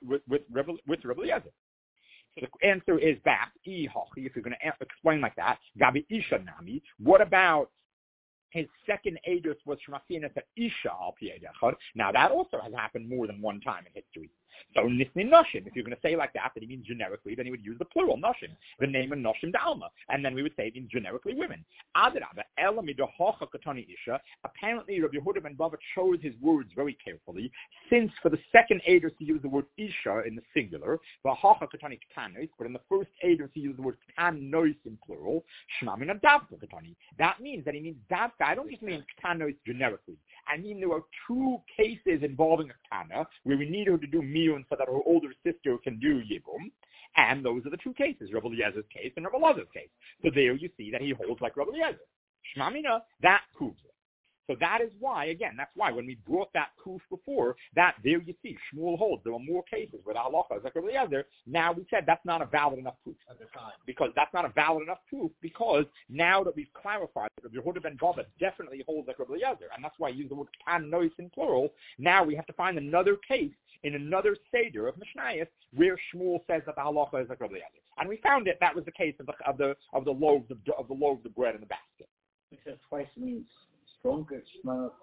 A: Eliezer. So the answer is back, if you're going to explain like that, Gabi Isha Nami, what about his second edus was Shemasinat Isha al Piedechad. Now that also has happened more than one time in history. So Nisni Noshim, if you're going to say like that he means generically, then he would use the plural Noshim, the name of Noshim Dalma, and then we would say it means generically women. Adraba, Ela Midohocha Katani Isha. Apparently Rabbi Yehuda ben Bava chose his words very carefully, since for the second edus he used the word Isha in the singular, Vahocha Katani Kanois, but in the first edus he used the word Kanois in plural, Shmamina Davka Katani. That means that he means Davka. I don't just mean Kanois generically. I mean there are two cases involving a Kana where we need her to do miyun so that her older sister can do yibum, and those are the two cases, Rabbi Eliezer's case and Rabbi Elazar's case. So there you see that he holds like Rabbi Eliezer. Shmamina, that proves it. So that is why, again, that's why when we brought that proof before, that there you see, Shmuel holds, there were more cases where the halacha is like Rabbi Eliezer. Now we said that's not a valid enough proof.
B: At the time.
A: Because that's not a valid enough proof, because now that we've clarified that Rabbi Yehuda ben Bava definitely holds like Rabbi Eliezer, and that's why I use the word kanois in plural, now we have to find another case in another seder of Mishnayos where Shmuel says that the halacha is like Rabbi Eliezer. And we found it, that was the case of the loaves of bread in the basket.
C: It says twice means stronger.
A: No,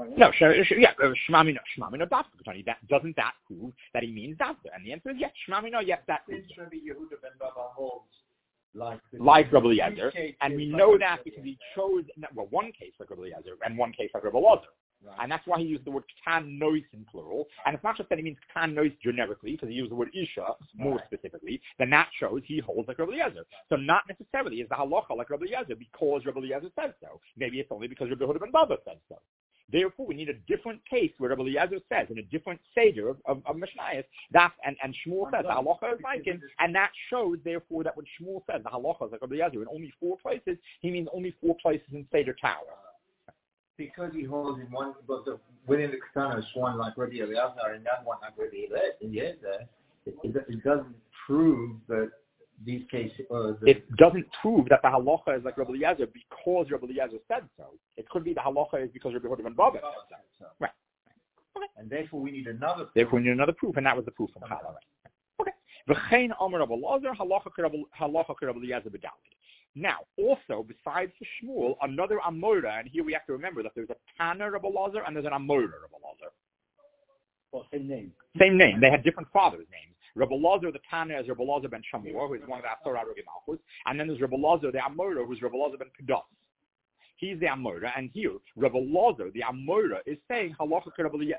A: Shmamino Dafka. Doesn't that prove that he means Dafka? And the answer is yes. Shmamino, yes, that proves.
B: Since Rabbi Yehuda ben Bava holds
A: like Rabbi Eliezer, and we know that because he chose one case like Rabbi Eliezer and one case like Rabbi Elazar. Right. And that's why he used the word kanois in plural. And it's not just that he means kanois generically, because he used the word isha more specifically, then that shows he holds like Rabbi Eliezer. So not necessarily is the halacha like Rabbi Eliezer because Rabbi Eliezer says so. Maybe it's only because Rabbi Yehuda ben Bava says so. Therefore, we need a different case where Rabbi Eliezer says in a different seder of Mishnayos that and Shmuel says the halacha is like him, and that shows therefore that when Shmuel says the halacha is like Rabbi Eliezer in only 4 places, he means only 4 places in Seder Tower.
B: Because he holds in one, but within the Ketanos, one like Rabbi Eliezer and that one like Rabbi Eliezer, it doesn't prove that these cases.
A: It doesn't prove that the halacha is like Rabbi Eliezer because Rabbi Eliezer said so. It could be the halacha is because Rabbi Yehuda ben Bava said so. Right. Okay.
B: And therefore we need another proof.
A: Therefore we need another proof, and that was the proof from Chala. Okay. V'chein Amar Rabbi Eliezer halacha Rabbi Eliezer b'dalid. Now, also, besides the Shmuel, another Amora, and here we have to remember that there's a Tana Rabbi Eliezer and there's an Amora Rabbi Eliezer.
C: Well, same name.
A: Same name. They had different fathers' names. Rabbi Eliezer, the Tana, is Rabbi Eliezer ben Shamor, who is one of the Asar Arogi Malchus, and then there's Rabbi Eliezer, the Amora, who's Rabbi Eliezer ben Kedos. He's the Amora, and here, Rabbi Eliezer, the Amora, is saying halacha Rabbi Eliezer.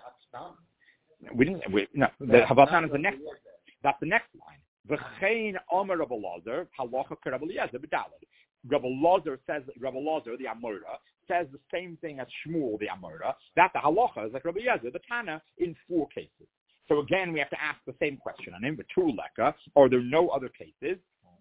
A: No, the Havatan is the next one. That's the next line. V'chein Amar Rabbi Eliezer halacha Rabbi Eliezer b'dalad. Rabbi Eliezer says, Rabbi Eliezer, the Amora, says the same thing as Shmuel, the Amora, that the halacha is like Rabbi Eliezer, the Tana, in 4 cases. So again, we have to ask the same question on him. Are there no other cases?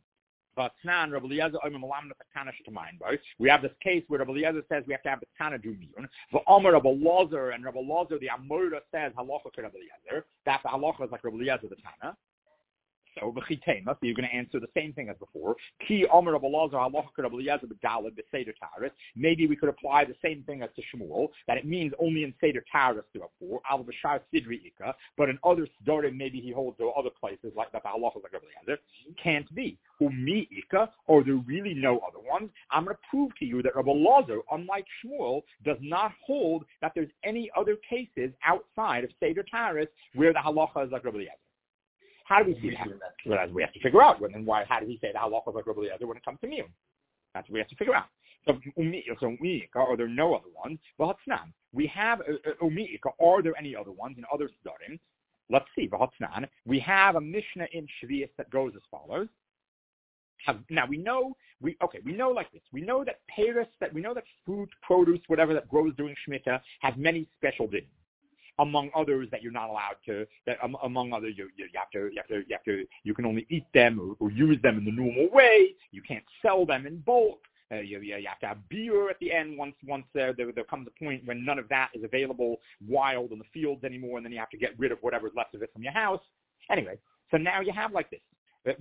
A: We have this case where Rabbi Eliezer says we have to have the Tana do miyun. V'Amar Rabbi Eliezer, and Rabbi Eliezer, the Amora, says halacha Rabbi Eliezer, that the halacha is like Rabbi Eliezer, the Tana. So so you're going to answer the same thing as before. Ki Amar Rabbi Eliezer halacha Rabbi Eliezer b'dalad b'seder taharis. Maybe we could apply the same thing as to Shmuel, that it means only in seder taharis to have 4. Al b'shar sidri ika, but in other sidorim maybe he holds to other places like that the halacha is like Rabbi Eliezer. Can't be. Umi ika, or there really no other ones. I'm going to prove to you that Rabbi Eliezer, unlike Shmuel, does not hold that there's any other cases outside of seder taharis where the halacha is like Rabbi Eliezer. How do we see that? Well, we have to figure out how do we say the halacha is like Rabbi Eliezer when it comes to miyun? That's what we have to figure out. So are there no other ones? Well, we have are there any other ones in other sidorim? Let's see. We have a Mishnah in Shvius that goes as follows. Now we know like this. We know that fruit, produce, whatever that grows during Shemitah has many special dins. Among others that you're not allowed to, among others you can only eat them or use them in the normal way. You can't sell them in bulk. You have to have beer at the end once there comes a point when none of that is available wild in the fields anymore, and then you have to get rid of whatever's left of it from your house. Anyway, so now you have like this. And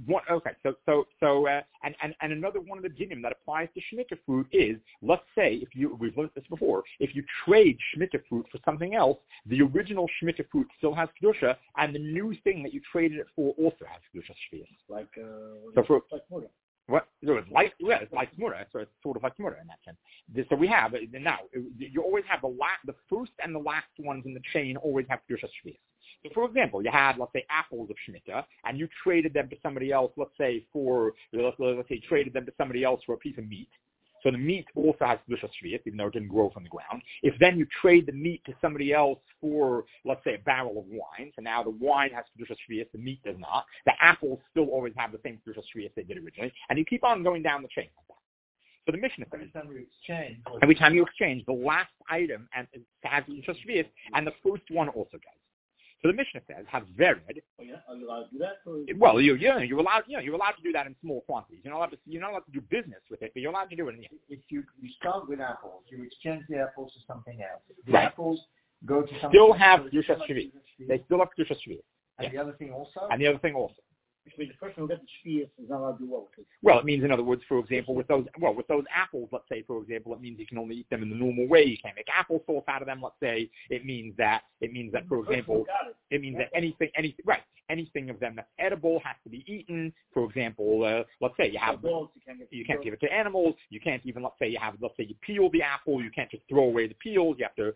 A: another one of the dinim that applies to Shemitah fruit is, let's say, we've learned this before, if you trade Shemitah fruit for something else, the original Shemitah fruit still has Kedusha, and the new thing that you traded it for also has Kedusha Shvius.
C: Like Mura.
A: What? So it's like Mura, so it's sort of like Mura in that sense. So we have, now, you always have the first and the last ones in the chain always have Kedusha Shvius. So, for example, you had, let's say, apples of Shemitah, and you traded them to somebody else, let's say, traded them to somebody else for a piece of meat. So the meat also has Kedusha Shvius, even though it didn't grow from the ground. If then you trade the meat to somebody else for, let's say, a barrel of wine, so now the wine has Kedusha Shvius, the meat does not, the apples still always have the same Kedusha Shvius they did originally, and you keep on going down the chain like that. So the Mishnah says, every time you exchange, the last item has Kedusha Shvius, and the first one also does. So the Mishnah says, have vered.
C: Oh, yeah? Are you allowed to do that?
A: Well, you're allowed to do that in small quantities. You're not allowed to do business with it, but you're allowed to do it.
B: If you start with apples, you exchange the apples for something else. The
A: right.
B: apples go to something
A: still have Kedusha Shvius. They still have Kedusha Shvius.
B: And the other thing also?
A: And the other thing also.
C: Which means the person who gets the Shvius is not allowed to do what with it?
A: Well, it means, in other words, for example, with those apples, let's say, for example, it means you can only eat them in the normal way. You can't make applesauce out of them, let's say. It means that, for example, it means that anything of them that's edible has to be eaten. For example, let's say you can't give it to animals. You can't even, let's say you peel the apple. You can't just throw away the peels. You have to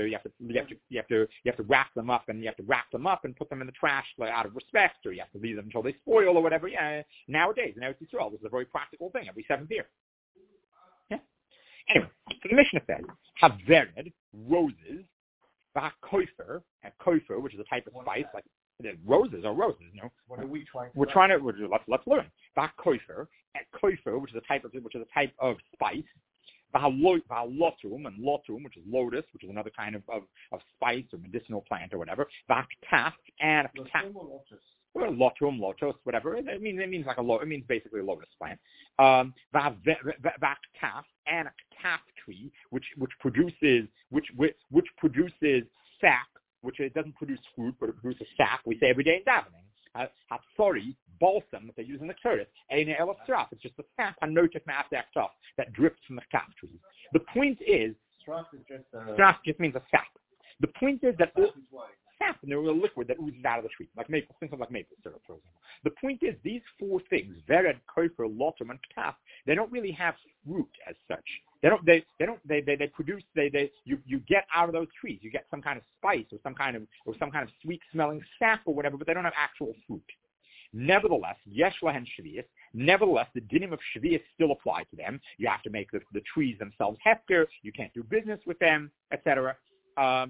A: wrap them up, and put them in the trash out of respect, or you have to leave them until they spoil or whatever. Yeah. Nowadays, in Eretz Yisrael, this is a very practical thing. Every 7th year. Yeah. Anyway, so the Mishnah says, have vered roses, v'hakofer, and kofer, which is a type of spice, like roses, no?
B: What are we trying to?
A: Let's learn. V'hakofer, and kofer, which is a type of spice. V'halotrum, and lotrum, which is lotus, which is another kind of spice or medicinal plant or whatever. V'haktaf, and lotrum, lotus, whatever. It means basically a lotus plant. V'haktaf, and a ktaf tree, which produces sap, which it doesn't produce fruit, but it produces sap. We say every day in davening. Hatsori, balsam that they use in the Torah. Eine el straf. It's just the sap and notif ma'aseh that drips from the sap trees. The point is, straf just means a sap. The point is that sap and they're a liquid that oozes out of the tree, like maple, think of like maple syrup, for example. The point is, these four things, vered, kofer, lotum, and kaf, they don't really have fruit as such. They produce, you get out of those trees, you get some kind of spice or some kind of sweet smelling sap or whatever, but they don't have actual fruit. Nevertheless, yesh lahen shvius. Nevertheless, the dinim of shvius still apply to them. You have to make the trees themselves hefker. You can't do business with them, etc. And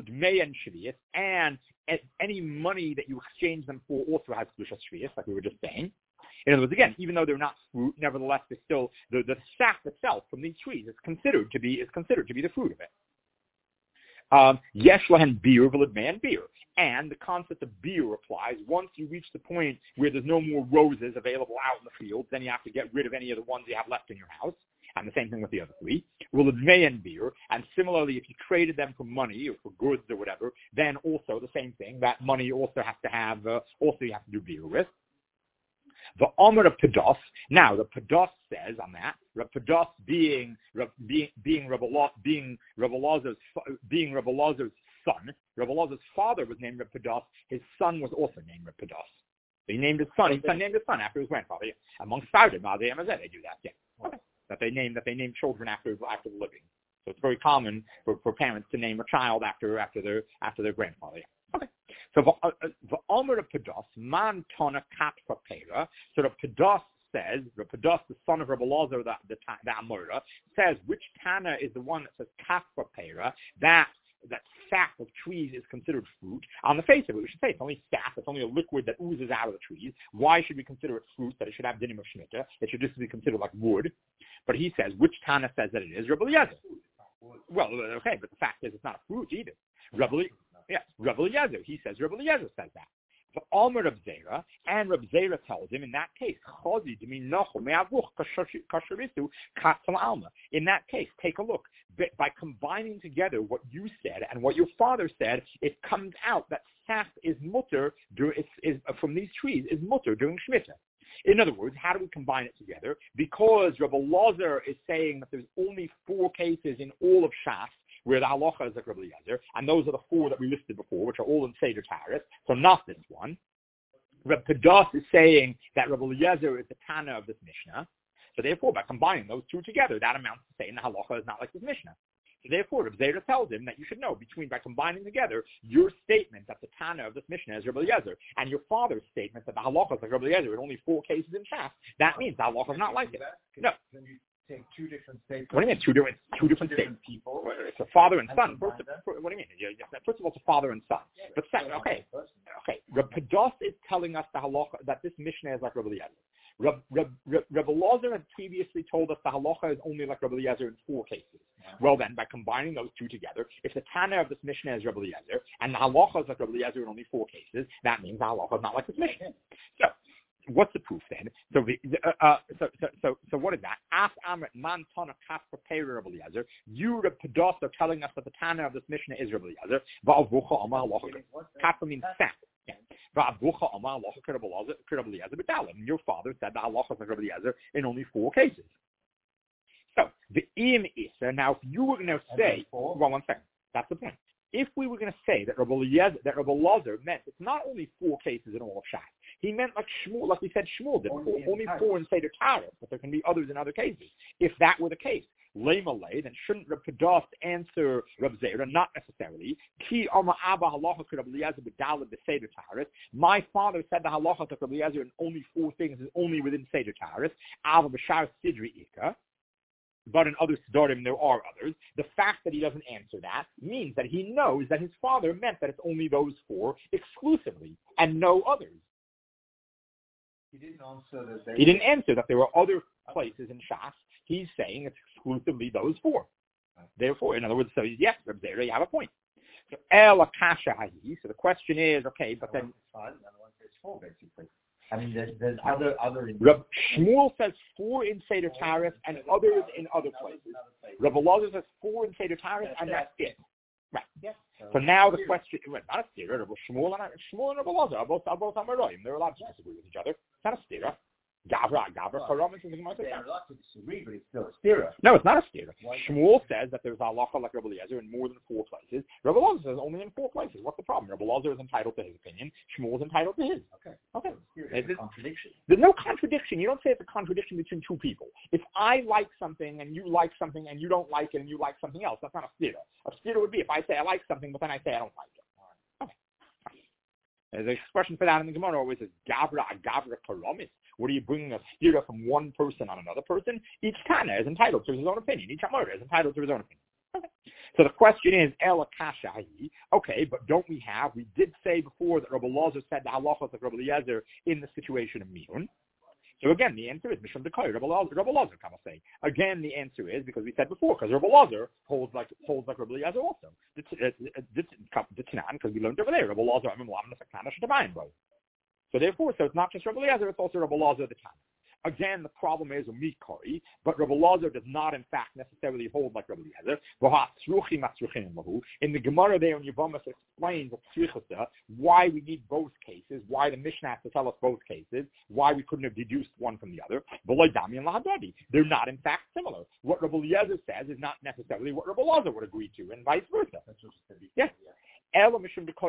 A: any money that you exchange them for also has kedusha shvius, like we were just saying. In other words, again, even though they're not fruit, nevertheless, they're still the sap itself from these trees is considered to be the fruit of it. Yesh lahen beer v'ledmeyan beer, and the concept of beer applies. Once you reach the point where there's no more roses available out in the fields, then you have to get rid of any of the ones you have left in your house. And the same thing with the other three. V'ledmeyan beer, and similarly, if you traded them for money or for goods or whatever, then also the same thing. That money also has to have you have to do beer with. The Omer of Pados. Now, the Pados says on that, Pados being Rabbi Elazar's son. Rabbi Elazar's father was named Rabbi Pados. His son was also named Rabbi Pados. He named his son. He named his son after his grandfather. Yeah. Among Sardim, they do that. Yeah. Okay. That they name children after the living. So it's very common for parents to name a child after their grandfather. Yeah. Okay. So the Omer of Pados, man tona kapsa pera. So the Pados says, the Pados, the son of Rabbi Elazar, the Amora, says which Tana is the one that says kapsa pera, that sap of trees is considered fruit. On the face of it, we should say it's only sap, it's only a liquid that oozes out of the trees. Why should we consider it fruit? That it should have dinim of shemitah. It should just be considered like wood. But he says, which Tana says that it is? Rabbi Eliezer. Well, okay, but the fact is it's not a fruit either. Rabbi Eliezer, he says, Rabbi Eliezer says that. The Omer of Zera, and Rabbi Zera tells him in that case, in that case, take a look. By combining together what you said and what your father said, it comes out that sap is mutter, from these trees, is mutter during Shemitah. In other words, how do we combine it together? Because Rabbi Elazar is saying that there's only 4 cases in all of Shas where the halacha is like Rabbi Eliezer, and those are the 4 that we listed before, which are all in Seder Taharis, so not this one. Rabbi Pados is saying that Rabbi Eliezer is the Tana of this Mishnah, so therefore, by combining those 2 together, that amounts to saying the halacha is not like this Mishnah. So therefore, Rabbi Zera tells him that you should know by combining together your statement that the Tana of this Mishnah is Rabbi Eliezer and your father's statement that the halacha is like Rabbi Eliezer in only 4 cases in Shas. That means the halacha is not like it. No.
B: Take 2 different statements.
A: What do you mean? Two different statements. People. It's a father and son. What do you mean? First of all, it's a father and son. But second, okay. Rabbi Pados is telling us the halacha that this Mishnah is like Rabbi Eliezer. Rabbi Elazar had previously told us the halacha is only like Rabbi Eliezer in 4 cases. Yeah. Well then, by combining those 2 together, if the Tana of this Mishnah is Rabbi Eliezer, and the halacha is like Rabbi Eliezer in only 4 cases, that means the halacha is not like this Mishnah. So, what's the proof then? So what is that? Af Amrit Man Tana Kaf Prepare Rabbi Eliezer. You, Rabbi Pados, are telling us that the Tana of this Mishnah is Rabbi Eliezer. Va'avucha Amar halacha. Kaf means sap. And your father said the halacha is like Rabbi Eliezer in only 4 cases. So the im isa. Now, if you were going to say, one second, that's the point. If we were going to say that Rabbi Elazar meant it's not only 4 cases in all of Shas, he meant like Shmuel, like we said, Shmuel did only 4 in Seder Taharis, but there can be others in other cases. If that were the case, Leimalei, then shouldn't Rabbi Pados answer Rabbi Zera? Not necessarily. Ki Amar Abba halacha could Rabbi Eliezer b'dalad b'Seder Taharis. My father said the halacha to Rabbi Eliezer in only 4 things is only within Seder Taharis. Ava b'shar Sidri Ika. But in other Siddharim there are others. The fact that he doesn't answer that means that he knows that his father meant that it's only those 4 exclusively and no others.
B: He
A: didn't answer that there were other places in Shas. He's saying it's exclusively those 4. Therefore, in other words, so yes, Rabbi Zera, you have a point. So El Akasha Hahi. So the question is, okay, but then
B: 5, the other one says 4, basically. I mean, there's other.
A: Shmuel says 4 in Seder Taharis and others in other places. Rabbi Elazar says 4 in Seder Taharis and that's it. Right. Yes. So now the question, not a stira, Shmuel and Rabbi Lazar are both Amoraim. They're allowed to disagree with each other. It's not a stira. Gavra, Karamis, and the Gemara says
B: they're allowed to disagree, but it's still a stira.
A: No, it's not a stira. Shmuel says that there's halacha like Rabbi Eliezer in more than 4 places. Rabbi Lazar says only in 4 places. What's the problem? Rabbi Lazar is entitled to his opinion. Shmuel is entitled to his.
B: Okay.
A: So
B: there's a contradiction.
A: There's no contradiction. You don't say it's a contradiction between 2 people. If I like something and you like something and you don't like it and you like something else, that's not a stira. A stira would be if I say I like something, but then I say I don't like it. There's an expression for that in the Gemara always says, Gavra Karamis. What are you bringing a stira from one person on another person? Each Tana is entitled to his own opinion. Each Amora is entitled to his own opinion. Okay. So the question is, Ela Kashahi. Okay, but we did say before that Rabbi Lazar said the halachos of Rabbi Eliezer in the situation of Miyun. So again, the answer is Mishum Dekoy, Rabbi Lazar, come on say. Again, the answer is, because we said before, because Rabbi Lazar holds like Rabbi Eliezer also. The Tanan, because we learned over there, Rabbi Lazar, so therefore, it's not just Rabbi Eliezer, it's also Rabbi Lazar the Tanan. Again, the problem is a mikori, but Rabbi Lazar does not, in fact, necessarily hold like Rabbi Eliezer. In the Gemara there in Yevamos explains why we need both cases, why the Mishnah has to tell us both cases, why we couldn't have deduced one from the other. They're not, in fact, similar. What Rabbi Eliezer says is not necessarily what Rabbi Lazar would agree to, and vice versa. Yes. So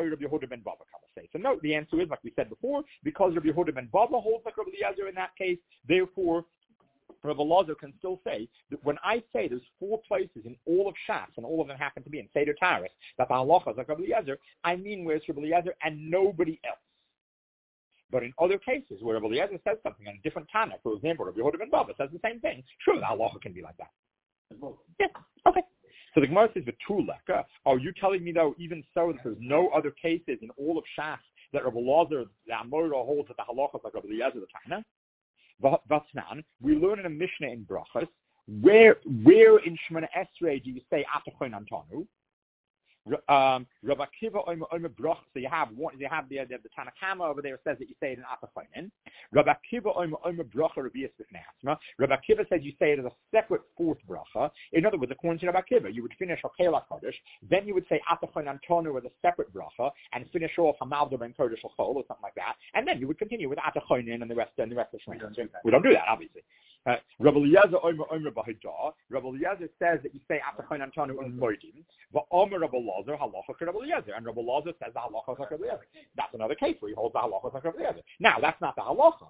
A: no, the answer is, like we said before, because Rabbi Yehuda ben Bava holds like Rabbi Eliezer in that case, therefore Rabbi Lazar can still say that when I say there's 4 places in all of Shas, and all of them happen to be in Seder Taras, that the halacha is like Rabbi Eliezer, I mean where it's Rabbi Eliezer and nobody else. But in other cases where Rabbi Eliezer says something on a different Tana, for example, Rabbi Yehuda ben Bava says the same thing, sure, the halacha can be like that. Yeah, okay. So the Gemara says, "V'tuleka." Are you telling me though, even so, that there's no other cases in all of Shas that Rabbi Lazar, the Amora, holds that the halachas like Rabbi Eliezer the Tana? V'tznan. We learn in a Mishnah in Brachos where in Shemona Esrei do you say Atachoin Antanu? Rabbi Akiva Omer Brach. So you have the Tanakama over there says that you say it in Atachonin. Rabbi Akiva Omer Bracha Rabbi Yisrael. Rabbi Akiva says you say it as a separate 4th bracha. In other words, according to Rabbi Akiva, you would finish Hakel HaKodesh, then you would say Atachon Antonu as a separate bracha, and finish off Hamaldo Ben Kodesh L'Chol or something like that, and then you would continue with Atachonin and the rest of Shemona. We don't do that, obviously. Rabbi Eliezer Omer Bahidah. Rabbi Eliezer says that you say Atachon Antonu and Moedim. But Omer Rabbi Lazar halacha Rabbi Eliezer, and Rabbi Lazar says the halacha like Rabbi Eliezer. That's another case where he holds the halacha like Rabbi Eliezer. Now that's not the halacha.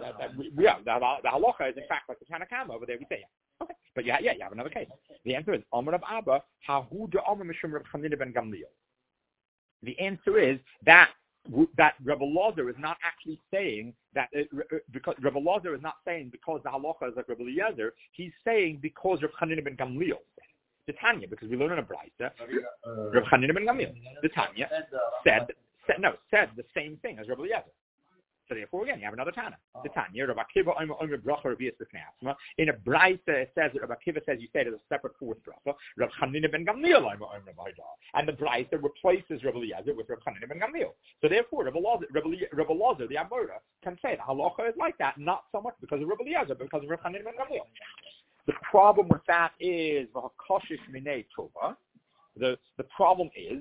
A: The halacha is in fact like the Tanakama over there. We say okay, but you have another case. The answer is Omer Rab Abba Hahu de Omer Mishum Reb Chanina ben Gamliel. The answer is that Rabbi Lazar is not actually saying that because Rabbi Lazar is not saying because the halacha is like Rabbi Eliezer. He's saying because Reb Chanina ben Gamliel said. The Tanya, because we learn in a Braisa, Reb Chanina ben Gamliel, the Tanya said the same thing as Rabbi Eliezer. So therefore, again, you have another Tana. The Tanya, Rabbi Akiva Omer Bracha Rabbi Yisrael. In a Braisa, it says that Rabbi Akiva says you say it as a separate 4th bracha. Reb Chanina ben Gamliel Omer Bahidah, and the Braisa replaces Rabbi Eliezer with Reb Chanina ben Gamliel. So therefore, Rabbi Lazar, the Amora, can say the halacha is like that, not so much because of Rabbi Eliezer, but because of Reb Chanina ben Gamliel. The problem with that is the problem is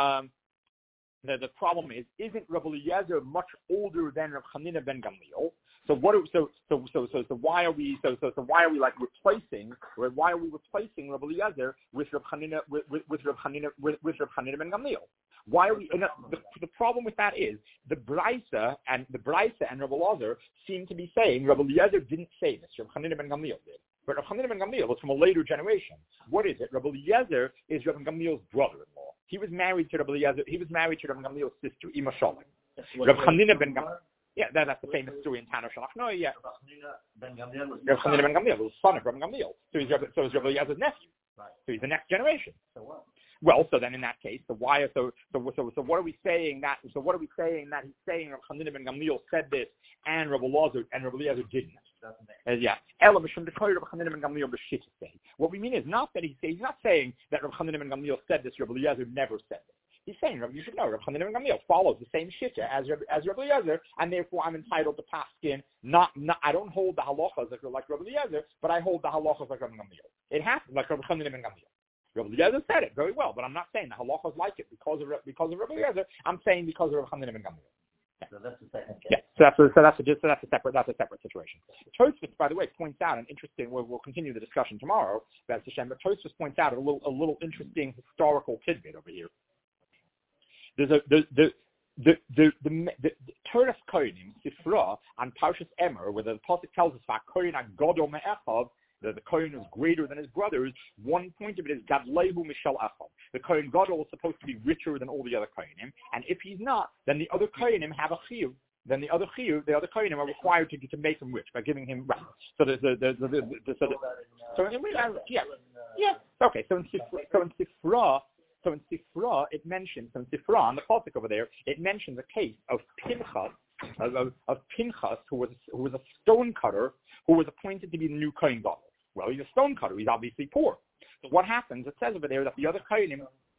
A: isn't Rabbi Eliezer much older than Reb Chanina ben Gamliel? So why are we like replacing Rabbi Eliezer with Reb Chanina ben Gamliel? Why are we? The problem with that is the Braisa and Rabbi Lazar seem to be saying Rabbi Eliezer didn't say this. Reb Chanina ben Gamliel did. But Reb Chanina ben Gamliel was from a later generation. What is it? Rabbi Eliezer is Reb Gamliel's brother-in-law. He was married to Rabbi Eliezer. He was married to Reb Gamliel's sister, Ima Shalom. Reb Chanina ben Gamliel. Yeah, that's the famous story in Tana Shalach Noah. Yeah. Reb Chanina ben Gamliel was the son of Reb Gamliel. So he's Rabbi Eliezer's nephew. Right. So he's the next generation. So what? Well, so then in that case, so what are we saying that? So what are we saying that he's saying Reb Chanina ben Gamliel said this and Rabbi Eliezer didn't? What we mean is not that he's not saying that Reb Chanina ben Gamliel said this, Rabbi Eliezer never said this. He's saying, you should know, Reb Chanina ben Gamliel follows the same shitta as Rabbi Eliezer, and therefore I'm entitled to paskin. I don't hold the halachas like Rabbi Eliezer, but I hold the halachas like Rabbi Gamliel. It happens like Reb Chanina ben Gamliel. Rabbi Eliezer said it very well, but I'm not saying the halacha is like it because of Rabbi Eliezer. I'm saying because of Rabbi Chanina ben Gamliel.
C: Yeah. So that's the second case.
A: Yeah, that's a separate situation. Tosfos, by the way, points out an interesting. We'll continue the discussion tomorrow. But Tosfos points out a little interesting historical tidbit over here. There's the Torah Kohanim Sifra on Parshas Emer, where the pasuk tells us that Kohen Gadol me'echav, the Kohen is greater than his brothers. One point of it is Gadlehu Mishal Echav. The Kohen Gadol is supposed to be richer than all the other Kohanim, and if he's not, then the other Kohanim have a chiyuv. Then the other Kohanim are required to make him rich by giving him right. So Okay. So in Sifra, it mentions, on the pasuk over there, it mentions a case of Pinchas, who was a stone cutter, who was appointed to be the new Kohen Gadol. Well, he's a stone cutter. He's obviously poor. So what happens? It says over there that the other Kohanim.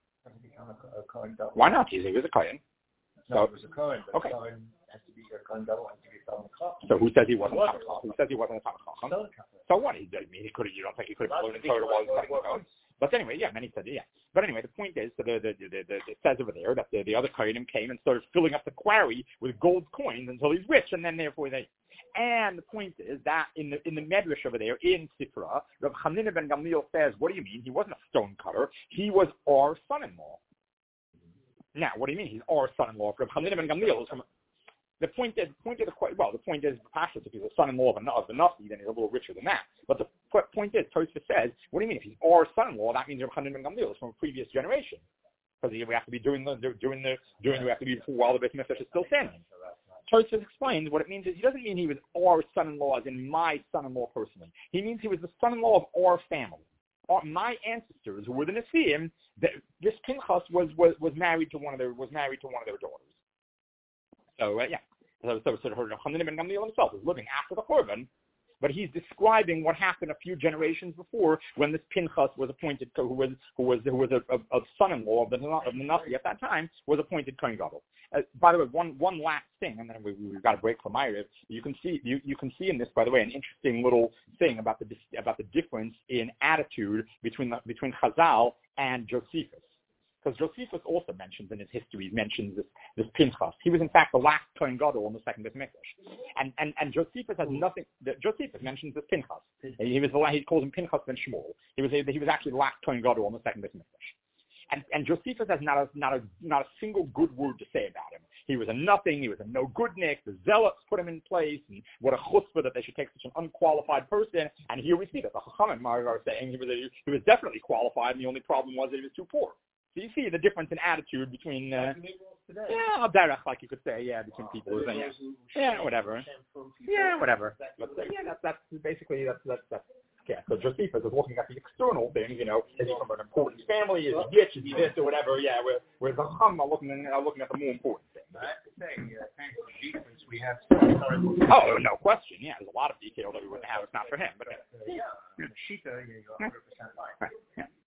A: Why not? He was a Kohen.
B: No, it was a Kohen.
A: Okay.
B: Kohen has to be a Kohen Gadol and to be a Talmid Chacham.
A: So who says he wasn't a Talmid Chacham? Who says he wasn't a Talmid Chacham? So what? You don't think he could have blown in Torah while he was Kohen? But anyway, yeah, many said yeah. But anyway, the point is, so it says over there that the other Kohanim came and started filling up the quarry with gold coins until he's rich, and then therefore they. And the point is that in the Medrash over there in Sifra, Rav Chanina ben Gamliel says, "What do you mean? He wasn't a stone cutter. He was our son-in-law." Now, what do you mean? He's our son-in-law. Rav Chanina ben Gamliel is from. The point is, Pashas, if he's a son-in-law of the Nasi, then he's a little richer than that. But the point is, Tosfos says, what do you mean? If he's our son-in-law, that means Rav Chanina ben Gamliel is from a previous generation. Because we have to be we have to be while the Beit Mikdash is still standing. Tosfos explains what it means is he doesn't mean he was our son-in-law as in my son-in-law personally. He means he was the son-in-law of our family. My ancestors, who were the Nesiim, this Pinchas was married to one of their daughters. So yeah, so Chanina ben Gamliel himself is living after the Korban, but he's describing what happened a few generations before when this Pinchas was appointed, who was a son-in-law of the Nasi at that time, was appointed Kohen Gadol. By the way, one last thing, and then we've got a break from Ma'ariv. You can see in this, by the way, an interesting little thing about the difference in attitude between Chazal and Josephus. Because Josephus also mentions in his history, this Pinchas. He was in fact the last Kohen Gadol in the second Beit Mikdash. And Josephus has nothing. Josephus mentions this Pinchas. He calls him Pinchas ben Shmuel. He was actually the last Kohen Gadol in the second Beit Mikdash. And Josephus has not a single good word to say about him. He was a nothing. He was a no goodnik. The zealots put him in place, and what a chutzpah that they should take such an unqualified person. And here we see that the Chachamim are saying he was definitely qualified, and the only problem was that he was too poor. So you see the difference in attitude between, derech, like you could say, between people. Whatever. But that's basically that's. Yeah, so Josephus is looking at the external things, is he from an important family, is he rich, is he this or whatever, whereas the Chacham are looking at the more important things.
B: I have to say, thanks to defense, we have
A: Oh, no question, there's a lot of detail that we wouldn't have if not for him. But
B: Shita, you're 100% right.
A: Yeah.